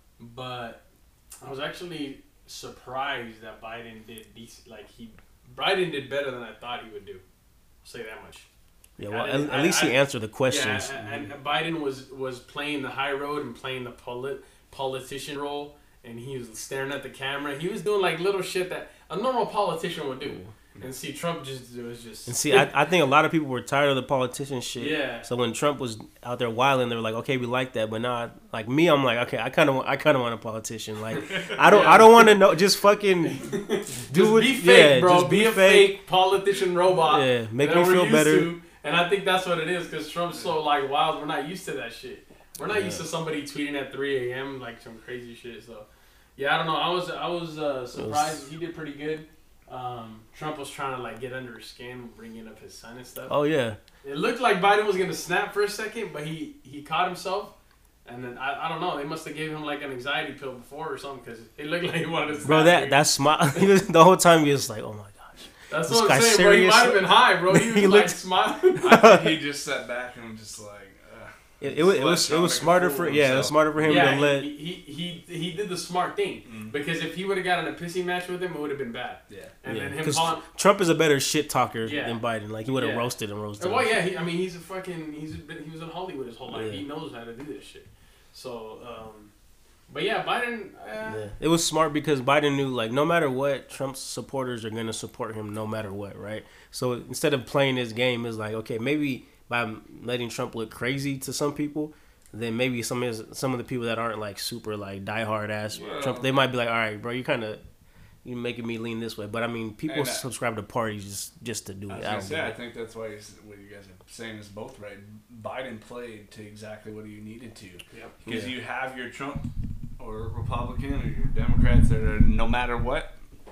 but I was actually surprised that Biden did decent. Like he, Biden did better than I thought he would do. I'll say that much. Yeah, I well, didn't- at, at least I- he answered the questions. Yeah, and, and Biden was was playing the high road and playing the polit, politician role, and he was staring at the camera. He was doing like little shit that a normal politician would do. And see, Trump just it was just. And see, I, I think a lot of people were tired of the politician shit. Yeah. So when Trump was out there wilding, they were like, "Okay, we like that," but now, like me, I'm like, "Okay, I kind of, I kind of want a politician. Like, I don't, Yeah. I don't want to know. Just fucking do just it. be fake, yeah, bro. just be, be a fake. fake politician robot. Yeah, make that me we're feel used better. to. And I think that's what it is because Trump's so like wild. We're not used to that shit. We're not Yeah. used to somebody tweeting at three a.m. like some crazy shit. So, yeah, I don't know. I was I was uh, surprised. He did pretty good. Um, Trump was trying to like get under his skin, bringing up his son and stuff. Oh yeah, It looked like Biden was gonna snap for a second, but he he caught himself. And then I, I don't know. They must have gave him like an anxiety pill before or something because it looked like he wanted to. Snap bro, that dude. that smile. He was the whole time. He was like, "Oh my gosh." That's this what I'm guy's saying, bro. He serious. might have been high, bro. He was He like looked- smiling. I think he just sat back and was just like. Uh, It, it, was it was it was smarter for yeah, it was smarter for him yeah, to let. he, he he he did the smart thing Mm. because if he would have gotten a pissy match with him, it would have been bad. Yeah. And Yeah, then him because calling. Trump is a better shit talker Yeah. than Biden. Like he would have Yeah. roasted and roasted. Well, him. yeah. He, I mean, he's a fucking. He's been. He was in Hollywood his whole life. Yeah. He knows how to do this shit. So, um, but yeah, Biden. Uh, Yeah. It was smart because Biden knew, like, no matter what, Trump's supporters are going to support him no matter what, right? So instead of playing this game, it's like, okay, maybe by letting Trump look crazy to some people, then maybe some of his, some of the people that aren't, like, super, like, diehard ass Well- Trump, they might be like, all right, bro, you kind of, you're making me lean this way. But, I mean, people And, uh, subscribe to parties just, just to do I it. was I gonna don't say, get I it. think that's why he's, what you guys are saying is both right. Biden played to exactly what he needed to. Yep. Because Yeah. you have your Trump or Republican or your Democrats that are no matter what.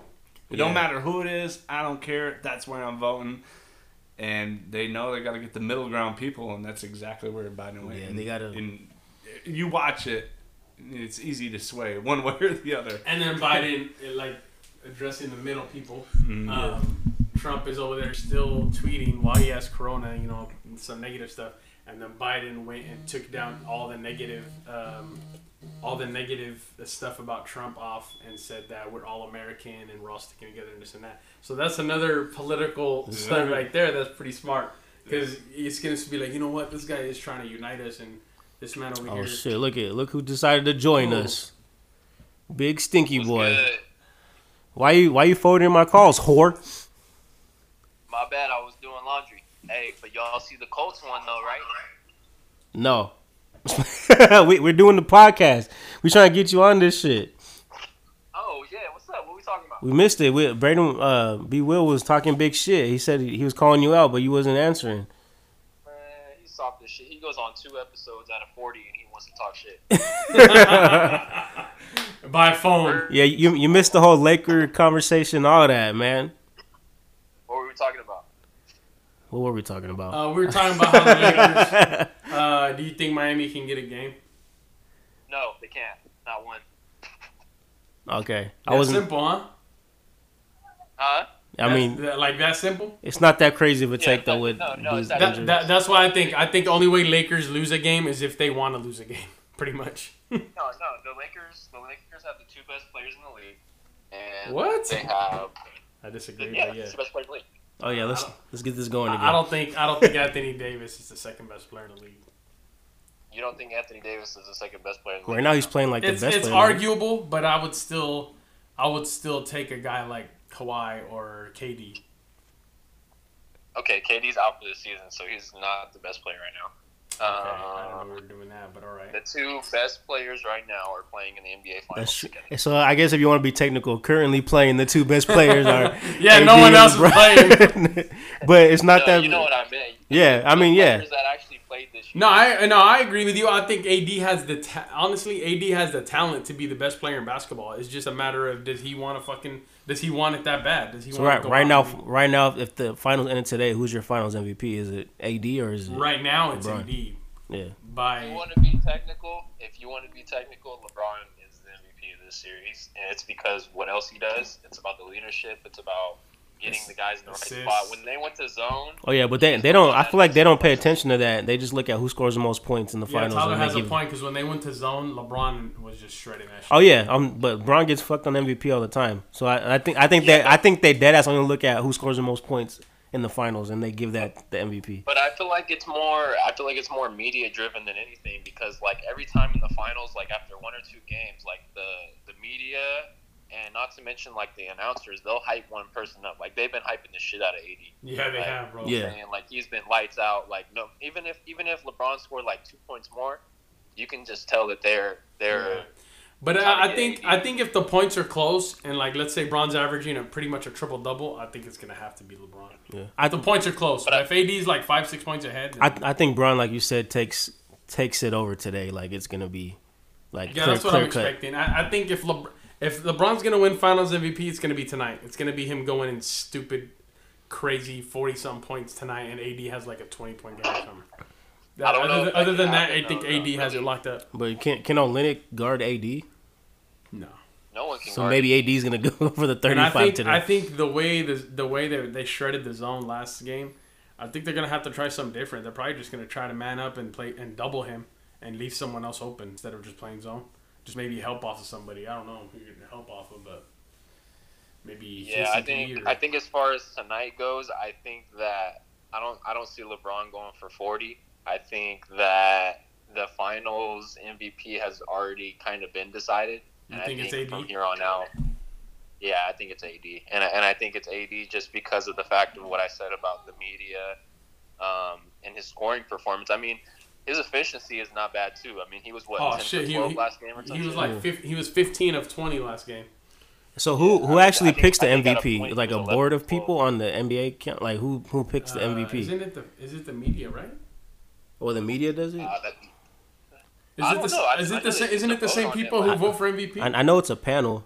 It Yeah. don't matter who it is. I don't care. That's where I'm voting. And they know they got to get the middle ground people, and that's exactly where Biden went. Yeah, And- they gotta- And you watch it, it's easy to sway one way or the other. And then Biden, uh, like, addressing the middle people. Mm-hmm. Um, Trump is over there still tweeting while he has corona, you know, some negative stuff, and then Biden went and took down all the negative, um, all the negative stuff about Trump off and said that we're all American and we're all sticking together and this and that. So that's another political Yeah. stunt right there. That's pretty smart because it's going to be like, you know what, this guy is trying to unite us, and this man over Oh here. shit! Look at look who decided to join Ooh. us. Big stinky What's boy. good? Why you why you forwarding my calls, whore? My bad, I was doing laundry. Hey, but y'all see the Colts one though, right? No. we we're doing the podcast. We trying to get you on this shit. Oh yeah, what's up? What we talking about? We missed it. We, Braden uh, B. Will was talking big shit. He said he, he was calling you out, but you wasn't answering. Man, he's soft as shit. He goes on two episodes out of forty and he wants to talk shit. By phone. Yeah, you you missed the whole Laker conversation, all that, man. What were we talking about? What were we talking about? Uh, we were talking about how the Lakers. Uh, do you think Miami can get a game? No, they can't. Not one. Okay, I That's wasn't. simple, huh? Huh? I That's- mean, that- like that simple. it's not that crazy of a Yeah, take though. but- With no, no, these it's not- That, injuries. that, that's why I think I think the only way Lakers lose a game is if they want to lose a game, pretty much. No, no. The Lakers, the Lakers have the two best players in the league, and What? they have I disagree, yeah, but yeah. two best players in the league. Oh yeah, let's let's get this going again. I I don't think I don't think Anthony Davis is the second best player in the league. You don't think Anthony Davis is the second best player in the Right league? now he's playing like the It's best it's player. in the league. arguable, but I would still I would still take a guy like Kawhi or K D. Okay, K D's out for the season, so he's not the best player right now. Okay, I don't Um, know we were doing that, but all right. the two best players right now are playing in the N B A Finals That's true. together. So I guess if you want to be technical, currently playing the two best players are Yeah, A D no one and else is LeBron. But it's not No, that. you know what I meant. Yeah, I The mean, yeah. players that actually played this year. No, I no, I agree with you. I think A D has the ta- honestly, A D has the talent to be the best player in basketball. It's just a matter of does he want to fucking does he want it that bad? Does he So want right, to right now, right now, if the finals ended today, who's your finals M V P? Is it A D or is it? right now it's LeBron. A D Yeah. If you by want to be technical, if you want to be technical, LeBron is the M V P of this series, and it's because what else he does. It's about the leadership. It's about getting the guys in the right Assists. spot. When they went to zone, Oh yeah, but they they don't. I feel like they don't pay attention to that. They just look at who scores the most points in the yeah, finals. Tyler and they has a give- point because when they went to zone, LeBron was just shredding that shit. Oh yeah, um, but Bron gets fucked on M V P all the time. So I, I think I think that I think they dead ass only look at who scores the most points in the finals, and they give that the M V P. but I feel like it's more. I feel like it's more media driven than anything because like every time in the finals, like after one or two games, like the the media. And not to mention, like, the announcers, they'll hype one person up. Like, they've been hyping the shit out of A D. Yeah, they like, have, bro. Yeah. saying, like, he's been lights out. Like, no, even if even if LeBron scored, like, two points more, you can just tell that they're they're Yeah. But I, I think I think if the points are close and like let's say Bron's averaging a pretty much a triple double, I think it's gonna have to be LeBron. Yeah, I If the points are close, But but I- if A D's like five six points ahead, then, I I think Bron, like you said, takes takes it over today. Like it's gonna be like yeah, clear, that's what clear I'm cut. expecting. I, I think if Le, if LeBron's gonna win Finals M V P, it's gonna be tonight. It's gonna be him going in stupid, crazy forty something points tonight, and A D has like a twenty point game or something. I don't other, know than, if that other can than that, happen, I think though, A D no, has it really. locked up. But can can Olynyk guard A D? No. no one can So guard. maybe A D's gonna go for the And I thirty-five think today. I think the way the the way they they shredded the zone last game, I think they're gonna have to try something different. They're probably just gonna try to man up and play and double him and leave someone else open instead of just playing zone. Just maybe help off of somebody. I don't know who you're gonna help off of, but maybe Yeah, I K C P think or- I think as far as tonight goes, I think that I don't I don't see LeBron going for forty. I think that the Finals M V P has already kind of been decided. You And think I it's think A D? from here on out, yeah, I think it's A D, and I, and I think it's A D just because of the fact of what I said about the media um, and his scoring performance. I mean, his efficiency is not bad too. I mean, he was what Oh ten shit! for He, twelve he, last game or something. he was like fif- he was fifteen of twenty last game. so who Yeah, who I actually think- picks the I think at a M V P? point Like he a was board eleven, of people on the N B A account? Like who who picks the Uh, M V P? Isn't it the is it the media right? Or the media does it? Uh, that, Is I it don't the know. I- is I it know the they same, used isn't to it the vote same on it, people but who I- vote for M V P? I, I know it's a panel.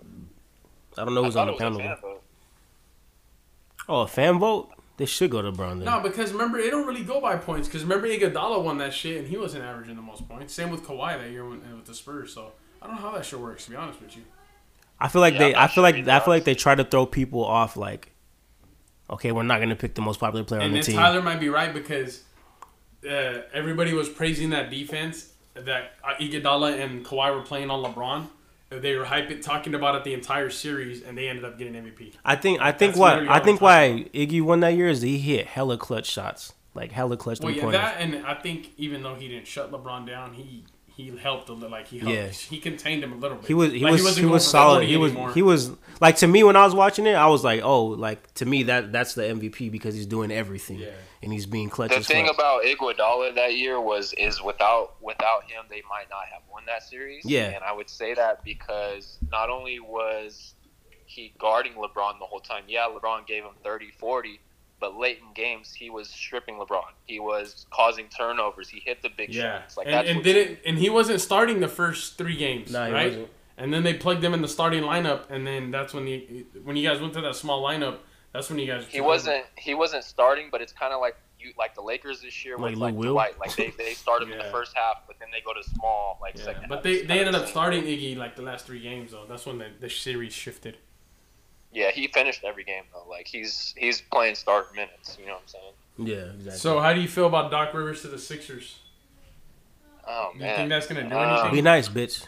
I don't know I who's on thought the it was a panel. fan vote. Oh, a fan vote? They should go to Bron then. No, because remember, it don't really go by points. Because remember, Iguodala won that shit, and he wasn't averaging the most points. Same with Kawhi that year when, with the Spurs. So I don't know how that shit works. To be honest with you, I feel like Yeah, they. I'm I not feel sure like either, I feel like they honestly. try to throw people off. Like, okay, we're not gonna pick the most popular player And on the then team. Tyler might be right because uh, everybody was praising that defense that uh, Iguodala and Kawhi were playing on LeBron. They were hyping, talking about it the entire series, and they ended up getting M V P. I think I think That's why literally I all think we're why Iggy won that year is he hit hella clutch shots, like hella clutch Well, three yeah, pointers. that, and I think even though he didn't shut LeBron down, he he helped a little. Like he helped, Yeah. he contained him a little bit. He was he Like, was wasn't he going was for solid. forty He was anymore. he was like, to me when I was watching it, I was like, oh, like to me that that's the M V P because he's doing everything Yeah. and he's being clutch. The as thing fuck. about Iguodala that year was is without without him they might not have won that series. Yeah. And I would say that because not only was he guarding LeBron the whole time, yeah, LeBron gave him thirty, forty, but late in games he was stripping LeBron. He was causing turnovers. He hit the big Yeah, shots. Like and, that's and what didn't and he wasn't starting the first three games, Nah, he right? wasn't. And then they plugged him in the starting lineup, and then that's when the when you guys went to that small lineup, that's when you guys. he wasn't he wasn't starting, but it's kind of like you like the Lakers this year Like with Lou like Will? Dwight. Like they they start him in Yeah. the first half, but then they go to small like Yeah, second. but half. they, It's they kinda ended the up same. starting Iggy like the last three games though. That's when the, the series shifted. Yeah, he finished every game though. Like he's he's playing start minutes. You know what I'm saying? Yeah, exactly. So how do you feel about Doc Rivers to the Sixers? Oh Do you man, think that's gonna do Um, anything? be nice, bitch.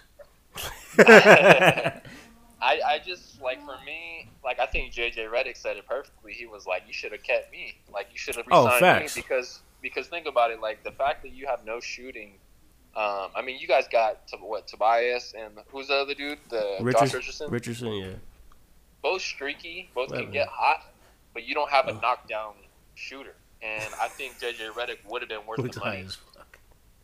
I I just like for me, like I think J J Redick said it perfectly. He was like, "You should have kept me. Like you should have Oh, resigned facts. me because because think about it. Like the fact that you have no shooting. Um, I mean, you guys got to, what Tobias and who's the other dude? The Josh Richardson, Richardson. Richardson, yeah. Both streaky, both Whatever. can get hot, but you don't have a Oh. knockdown shooter. And I think J J Redick would have been worth Looks the high money. as fuck.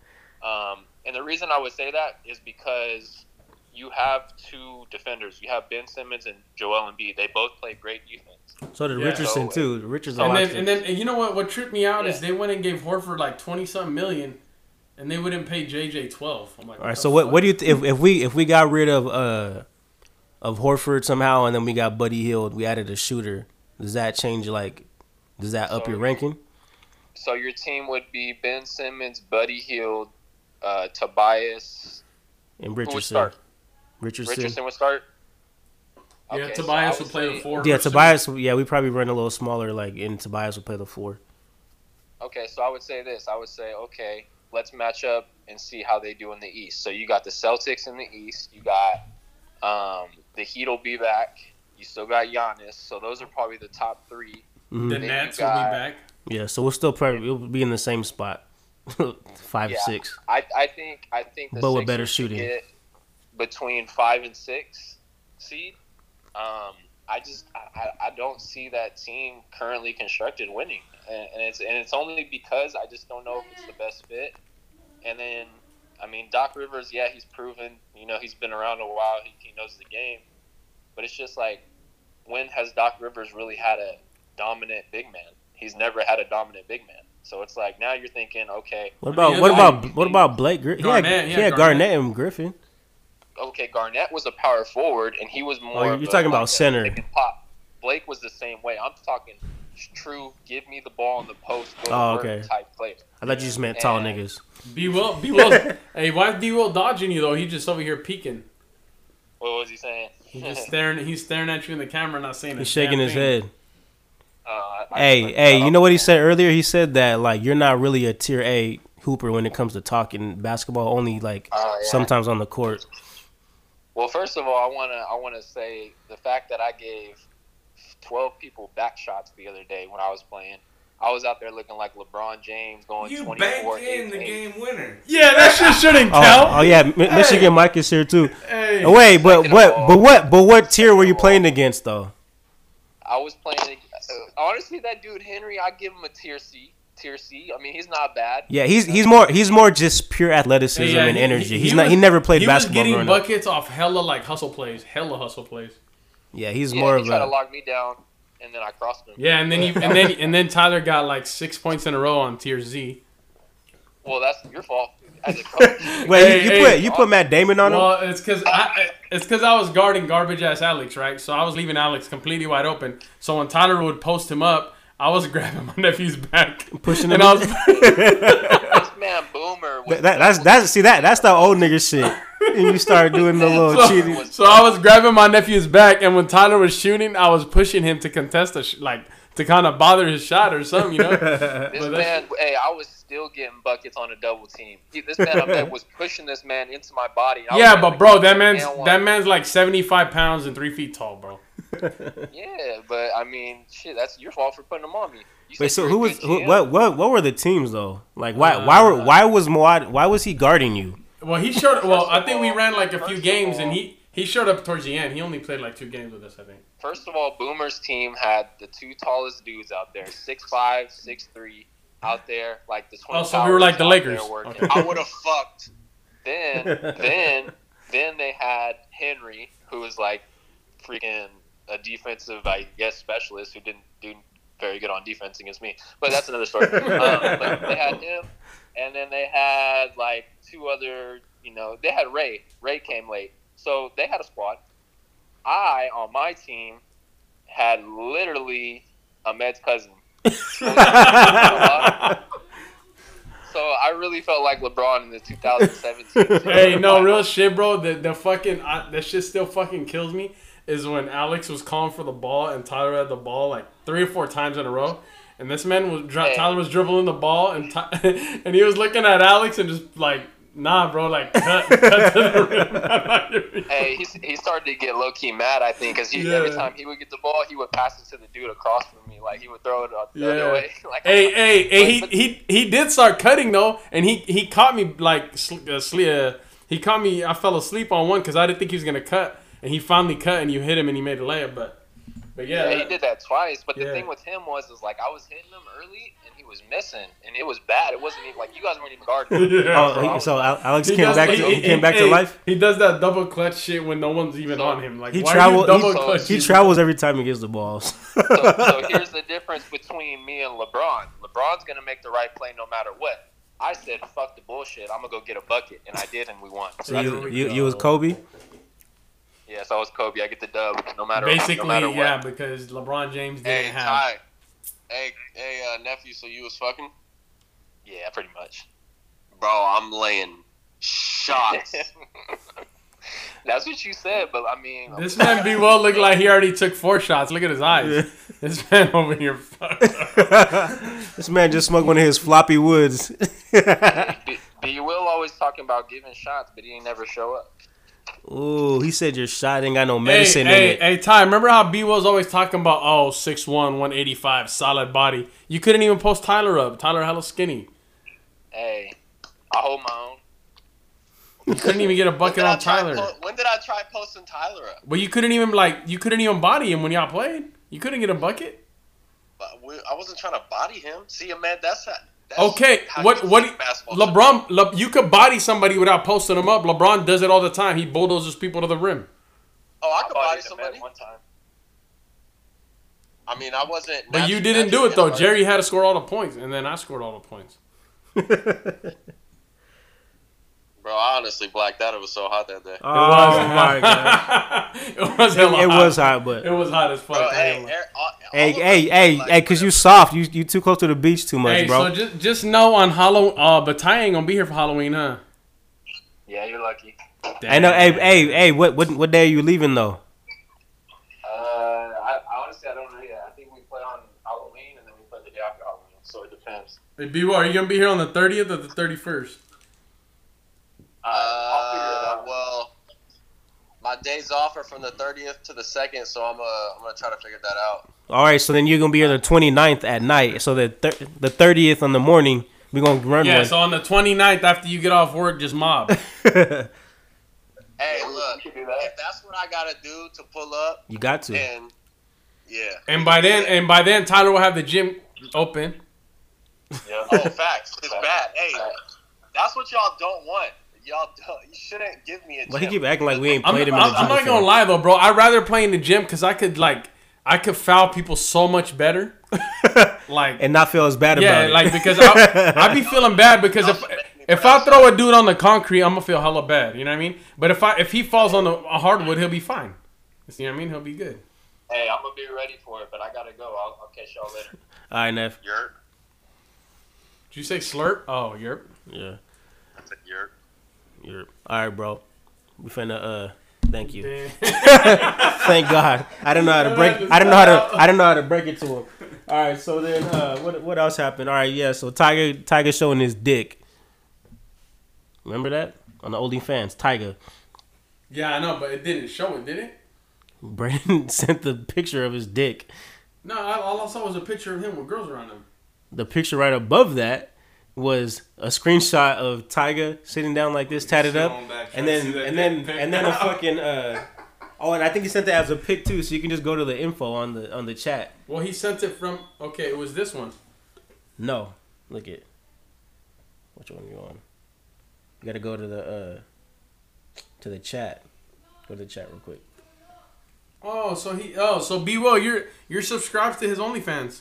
Um, and the reason I would say that is because you have two defenders. You have Ben Simmons and Joel Embiid. They both play great defense. So did Yeah. Richardson So- too. Richardson. And watched then it. and then and you know what? What tripped me out is Yeah. they went and gave Horford like twenty something million, and they wouldn't pay J J twelve. I'm like, All right. the So what? fuck? What do you th- if if we if we got rid of uh of Horford somehow and then we got Buddy Hield, we added a shooter. Does that change like? Does that up So- your ranking? So your team would be Ben Simmons, Buddy Hield, uh, Tobias. And Who would Richardson. start? Richardson. Richardson would start. Yeah, Okay, so Tobias I would play the say- four. Yeah, versus- Tobias. Yeah, we probably run a little smaller. Like, and Tobias will play the four. Okay, so I would say this. I would say, okay, let's match up and see how they do in the East. So you got the Celtics in the East. You got um, the Heat will be back. You still got Giannis. So those are probably the top three. Mhm. The Then you Nets will got- be back. Yeah, so we'll still probably we'll be in the same spot, five Yeah. six. I, I think I think the But with Sixers better could shooting. get between five and six seed. Um, I just I, I- I don't see that team currently constructed winning, and, and it's and it's only because I just don't know if it's the best fit. And then I mean Doc Rivers, yeah, he's proven, you know, he's been around a while, he, he knows the game, but it's just like, when has Doc Rivers really had a dominant big man? He's never had a dominant big man. So it's like now you're thinking, okay, What about mean, what like- about what about Blake Griffin? He had, Garnett, he yeah, had Garnett. Garnett and Griffin. okay, Garnett was a power forward, and he was more. Oh, you're of a, talking about like a center. pick and pop. Blake was the same way. I'm talking true. Give me the ball in the post. Go to Oh, work okay. Type player. I thought you just meant tall And- niggas. B Will, B Will. Hey, why is B Will dodging you though? He just over here peeking. What was he saying? He's just staring. He's staring at you in the camera, not saying. a He's shaking damn his thing. head. Uh, I- I Hey, just- hey, I you know what he said earlier? He said that like you're not really a tier A hooper when it comes to talking basketball. Only like Oh, yeah. sometimes on the court. Well, first of all, I wanna I wanna say the fact that I gave twelve people back shots the other day when I was playing. I was out there looking like LeBron James going You twenty-four, banked in the eight, eight. game winner. Yeah, that shit shouldn't Oh, count. oh yeah, Mi- Michigan Mike is here too. Hey. Oh, wait, but Second what, of all- but what, but what tier were you playing against though? I was playing. Uh, honestly, that dude Henry, I give him a tier C. Tier C. I mean, he's not bad. Yeah, he's he's more he's more just pure athleticism Hey, yeah, and he- energy. he- he's he not he was- never played he basketball was getting growing up. buckets off hella like hustle plays, hella hustle plays. Yeah, he's Yeah, more he of tried to a lock me down, and then I crossed him. Yeah, and then he, and then and then Tyler got like six points in a row on tier Z. Well, that's your fault as a coach. wait. Hey, you, you hey, put you put Matt Damon on him. Well, it's because I it's because I was guarding garbage ass Alex, right? So I was leaving Alex completely wide open. So when Tyler would post him up, I was grabbing my nephew's back, Pushing and him I in. was This man Boomer. That, that- that's that's see that that's the old nigga shit. And you start doing the little so, cheating. so I was grabbing my nephew's back, and when Tyler was shooting, I was pushing him to contest the sh- like to kind of bother his shot or something, you know. This man, hey, I was still getting buckets on a double team. He, this man, I bet, was pushing this man into my body. I Yeah, was but like, bro, that man's man that one. man's like seventy-five pounds and three feet tall, bro. Yeah, but I mean, shit, that's your fault for putting him on me. You Wait, said so you're a who was good who, G M. what what what were the teams though? Like why Uh, why were why was Moad why was he guarding you? Well, he showed. Well, First I of think we all- ran like a first few of games, and all- he he showed up towards the end. He only played like two games with us, I think. First of all, Boomer's team had the two tallest dudes out there, six five, six three, out there, like the Twin Oh, so we were like the Towers out Lakers. there working. Okay. I would have fucked. Then, then, then they had Henry, who was like freaking a defensive, I guess, specialist who didn't do very good on defense against me. But that's another story. um, but they had him, and then they had like two other, you know, they had Ray. Ray came late. So they had a squad. I, on my team, had literally Ahmed's cousin. So I really felt like LeBron in the two thousand seventeen. Hey, no, real shit, bro. The the fucking uh, that shit still fucking kills me. Is when Alex was calling for the ball and Tyler had the ball like three or four times in a row, and this man was dri- Hey. Tyler was dribbling the ball and Ty- and he was looking at Alex and just like, nah, bro, like cut, cut to the rim. Hey, he, he started to get low key mad, I think, because he every Yeah. time he would get the ball, he would pass it to the dude across from me, like he would throw it the Yeah. other way. Like, Hey, hey, hey! He, But- he he did start cutting though, and he he caught me like sl- uh, sle- uh, he caught me. I fell asleep on one because I didn't think he was gonna cut, and he finally cut, and you hit him, and he made a layup. But but yeah, yeah, he did that twice. But the Yeah. thing with him was, is like I was hitting him early, and he was missing, and it was bad. It wasn't even like you guys weren't even guarding. Yeah. Oh, he- so Al- Alex He came does- back. he- To, he he- came back hey, to life. He does that double clutch shit when no one's even So, on him. Like He why travel. Are you double He, clutch? he travels every time he gets the balls. So, so here's the difference between me and LeBron. LeBron's gonna make the right play no matter what. I said, fuck the bullshit. I'm gonna go get a bucket, and I did, and we won. So So that's you, what we you, did. you was Kobe. Yeah, so I was Kobe. I get the dub, no matter Basically, no matter what. yeah, because LeBron James didn't Hey, have. Ty. Hey, hey, uh, nephew. So you was fucking, Yeah, pretty much. bro? I'm laying shots. That's what you said, but I mean, This man B well looked like he already took four shots. Look at his eyes. This man over here fucked up. This man just smoked one of his floppy woods. B, B Will always talking about giving shots, but he ain't never show up. Ooh, he said your shot ain't got no Hey, medicine in hey, it. hey, Ty, remember how B was always talking about, oh, six one, one eighty-five, solid body. You couldn't even post Tyler up. Tyler hella skinny. Hey, I hold my own. You couldn't even get a When bucket did I on try Tyler. po- when did I try posting Tyler up? But you couldn't even, like, you couldn't even body him when y'all played. You couldn't get a bucket. But we, I wasn't trying to body him. See, man, that's that. That's Okay, how what you what take basketball LeBron? Le, you could body somebody without posting them up. LeBron does it all the time. He bulldozes people to the rim. Oh, I I could bodied body him somebody. at one time. I mean, I wasn't. But you natu- didn't do it naturally though. hard. Jerry had to score all the points, and then I scored all the points. Bro, I honestly blacked out. It was so hot that day. Oh my god, it was it, hella it hot. was hot, but It was hot as fuck. Bro, I hey, ain't gonna lie. er, all, hey, all of hey, us, hey, like, hey, cause you soft. You you too close to the beach too much, Hey, bro. so just just know on Halloween, uh, but Ty ain't gonna be here for Halloween, huh? Yeah, you're lucky. I know. Hey, hey, hey, what what what day are you leaving though? Uh, I, I honestly I don't know yet. I think we play on Halloween and then we play the day after Halloween, so it depends. Hey, B, are you gonna be here on the thirtieth or the thirty-first? Uh, I'll figure it Uh, out. well, my days off are from the thirtieth to the second, so I'm uh, I'm gonna try to figure that out. All right, so then you're gonna be here the twenty-ninth at night. So the thir- the thirtieth on the morning, we gonna run Yeah, one. so on the twenty-ninth after you get off work, just mob. Hey, Yeah, we- look, we can do that. if that's what I gotta do to pull up, You got to. and yeah, And by then, and by then, Tyler will have the gym open. Yeah. oh, facts, it's bad. Hey, that's what y'all don't want. Y'all, don't, you shouldn't give me a gym. But he keep acting like we ain't I'm, played him in I'm, the I'm gym not before. gonna lie though, bro. I'd rather play in the gym because I could like I could foul people so much better. Like and not feel as bad yeah, about it. like because I I be feeling bad because if if I throw a dude on the concrete, I'm gonna feel hella bad. You know what I mean? But if I if he falls on the a hardwood, he'll be fine. You know what I mean? He'll be good. Hey, I'm gonna be ready for it, but I gotta go. I'll, I'll catch y'all later. All right, Neff. Yerp. Did you say slurp? Oh, you're. Yeah, I said yerp. you're all right, bro. We finna uh, thank you. Damn. Thank God. I didn't know how to break. I didn't know how to. I didn't know how to break it to him. All right, so then uh, what what else happened? All right, yeah, so Tiger Tiger showing his dick. Remember that on the OnlyFans, Tiger. Yeah, I know, but it didn't show it, did it? Brandon sent the picture of his dick. No, I, all I saw was a picture of him with girls around him. The picture right above that was a screenshot of Tiger sitting down like this, tatted up, and then and then and then a fucking. Uh, oh, and I think he sent that as a pic too, so you can just go to the info on the on the chat. Well, he sent it from. Okay, it was this one. No, look at. Which one are you on? You gotta go to the uh, to the chat. Go to the chat real quick. Oh, so he. Oh, so B Will, you're you're subscribed to his OnlyFans.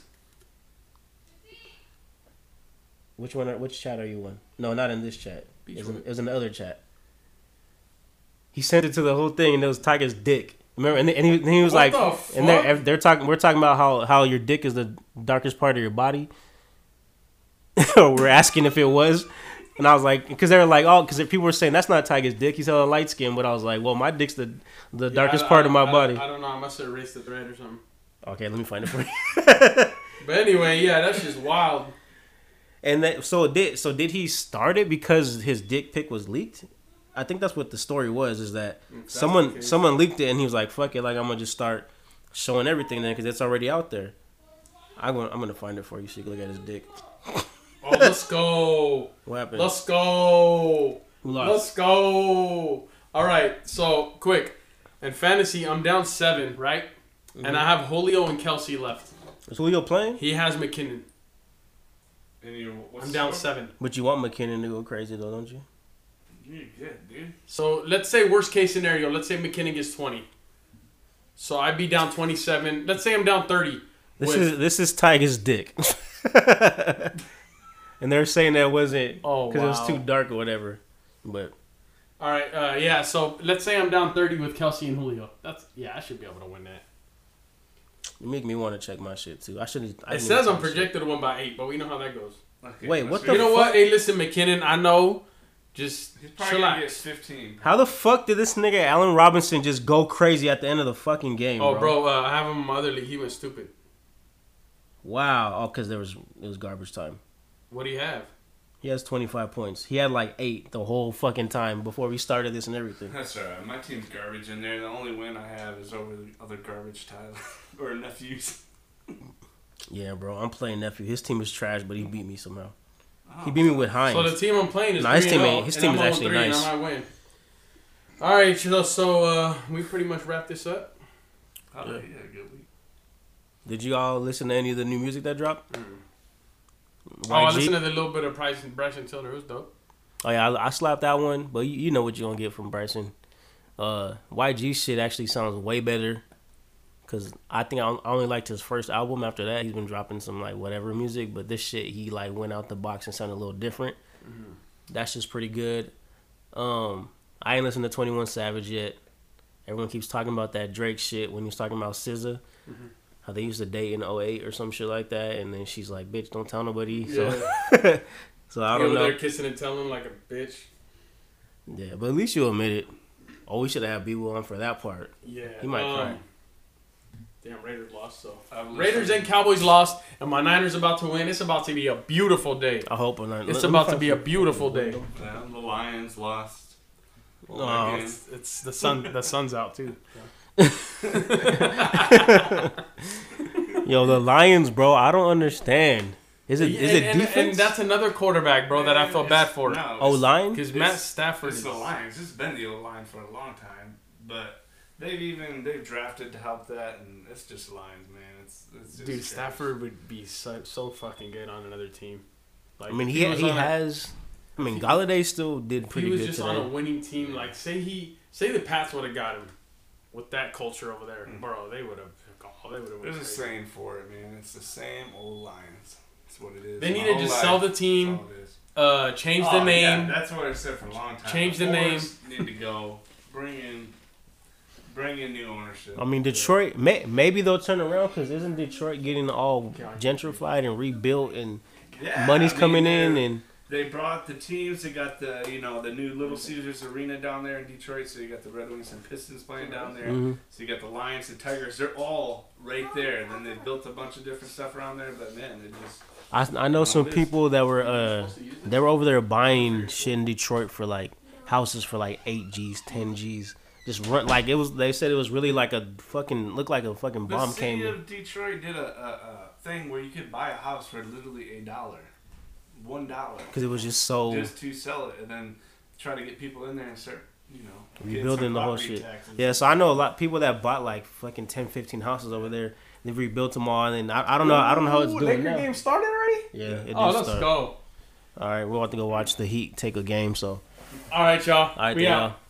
Which one? Are, which chat are you on? No, not in this chat. It was in, it was in the other chat. He sent it to the whole thing, and it was Tiger's dick. Remember, and, and, he, and he was What like, the fuck? and they're they're talking. We're talking about how how your dick is the darkest part of your body. We're asking if it was, and I was like, because they were like, oh, because people were saying that's not Tiger's dick. He's hella light skin, but I was like, well, my dick's the the Yeah, darkest I- part I- of my I- body. I don't know. I must have erased the thread or something. Okay, let me find it for you. But anyway, yeah, that's just wild. And that, so did so did he start it because his dick pic was leaked? I think that's what the story was. Is that That's someone the case. someone leaked it and he was like, "Fuck it, like I'm gonna just start showing everything then because it's already out there." I'm gonna I'm gonna find it for you so you can look at his dick. Oh, let's go. What happened? Let's go. Who lost? Let's go. All right, so quick. In fantasy, I'm down seven, right? Mm-hmm. And I have Julio and Kelsey left. Is Julio playing? He has McKinnon. And you, what's I'm the down score? seven. But you want McKinnon to go crazy though, don't you? You're good, dude. So let's say worst case scenario. Let's say McKinnon gets twenty. So I'd be down twenty-seven. Let's say I'm down thirty. This with- is this is Tiger's dick. And they're saying that wasn't Oh, because it was wow. too dark or whatever. But All right, uh, yeah. So let's say I'm down thirty with Kelsey and Julio. That's yeah, I should be able to win that. you make me want to check my shit too. I should. It says I'm projected to win by eight, but we know how that goes. Okay, Wait, let's what see. the You know fuck? what? Hey, listen, McKinnon. I know. Just He's probably gonna get chillax. fifteen. How the fuck did this nigga Allen Robinson just go crazy at the end of the fucking game, Oh, bro? bro, uh, I have him in my other league. He went stupid. Wow. Oh, because there was it was garbage time. What do you have? He has twenty-five points. He had like eight the whole fucking time before we started this and everything. That's alright. My team's garbage in there. The only win I have is over the other garbage Tyler or nephews. Yeah, bro. I'm playing nephew. His team is trash, but he beat me somehow. Oh, He beat me with Hines. So the team I'm playing is Nah, his three team and ain't- oh, his and team I'm is oh actually three, and nice. I might win. All right, so, so uh, we pretty much wrap this up. Oh, yeah, good week. Did you all listen to any of the new music that dropped? Oh, I Y G? listened to the little bit of Bryson, Bryson Tiller. It was dope. Oh yeah, I, I slapped that one, but you, you know what you're gonna get from Bryson. Uh, Y G shit actually sounds way better, cause I think I, I only liked his first album. After that, he's been dropping some like whatever music, but this shit he like went out the box and sounded a little different. Mm-hmm. That's just pretty good. Um, I ain't listened to twenty-one Savage yet. Everyone keeps talking about that Drake shit when he was talking about S Z A. Mm-hmm. How they used to date in oh eight or some shit like that, and then she's like, "Bitch, don't tell nobody." So, Yeah. so I I don't over know. there kissing and telling like a bitch. Yeah, but at least you admit it. Oh, we should have B-Will on for that part. Yeah. He might um, cry. Damn, Raiders lost, so. I've listened- Raiders and Cowboys lost, and my Niners about to win. It's about to be a beautiful day. I hope I'm not. It's let- let me about to find be a some- beautiful day. Yeah, the Lions lost. Oh, Again. It's, it's the sun. The sun's out too. Yo, the Lions, bro. I don't understand. Is it is and, it and, defense? and that's another quarterback, bro, that I feel bad for. No, Oh, it's- line? Because It's- Matt Stafford It's is. the Lions. It's been the O-line for a long time, but they've even they've drafted to help that, and it's just Lions, man. It's, it's just Dude, scary. Stafford would be so, so fucking good on another team. Like, I mean, if he was he on a- has. I mean, Galladay still did if pretty he was good just today. on a winning team, like say he, say the Pats would have got him with that culture over there, Mm. bro. They would have. Oh, they would have. There's a saying for it, man. It's the same old Lions. That's what it is. They My need to whole just life, sell the that's team, all it is. uh, change Oh, the name. Yeah, that's what I said for a long time. Change the Fords Need to go. Bring in, bring in new ownership. I mean, Detroit. May, maybe they'll turn around because isn't Detroit getting all gentrified and rebuilt and Yeah, money's I mean, coming in they're- and they brought the teams. They got the you know the new Little Caesars Arena down there in Detroit. So you got the Red Wings and Pistons playing down there. Mm-hmm. So you got the Lions and Tigers. They're all right there. And then they built a bunch of different stuff around there. But man, it just I, I know some people that were uh they were over there buying shit in Detroit for like houses for like eight G's, ten G's. Just run like it was. They said it was really like a fucking looked like a fucking bomb the city came. of Detroit did a, a, a thing where you could buy a house for literally a dollar, one dollar, Because it was just so just to sell it, and then try to get people in there and start, you know, getting rebuilding some the whole property shit. taxes. Yeah, so I know a lot of people that bought like fucking ten, fifteen houses over there. They rebuilt them all, and I, I don't know. I don't know how it's Ooh, doing Laker now. game started already? Yeah, it did Oh, let's start. go. All right, we're about to go watch the Heat take a game. So, All right, y'all. all right, we then, out. y'all.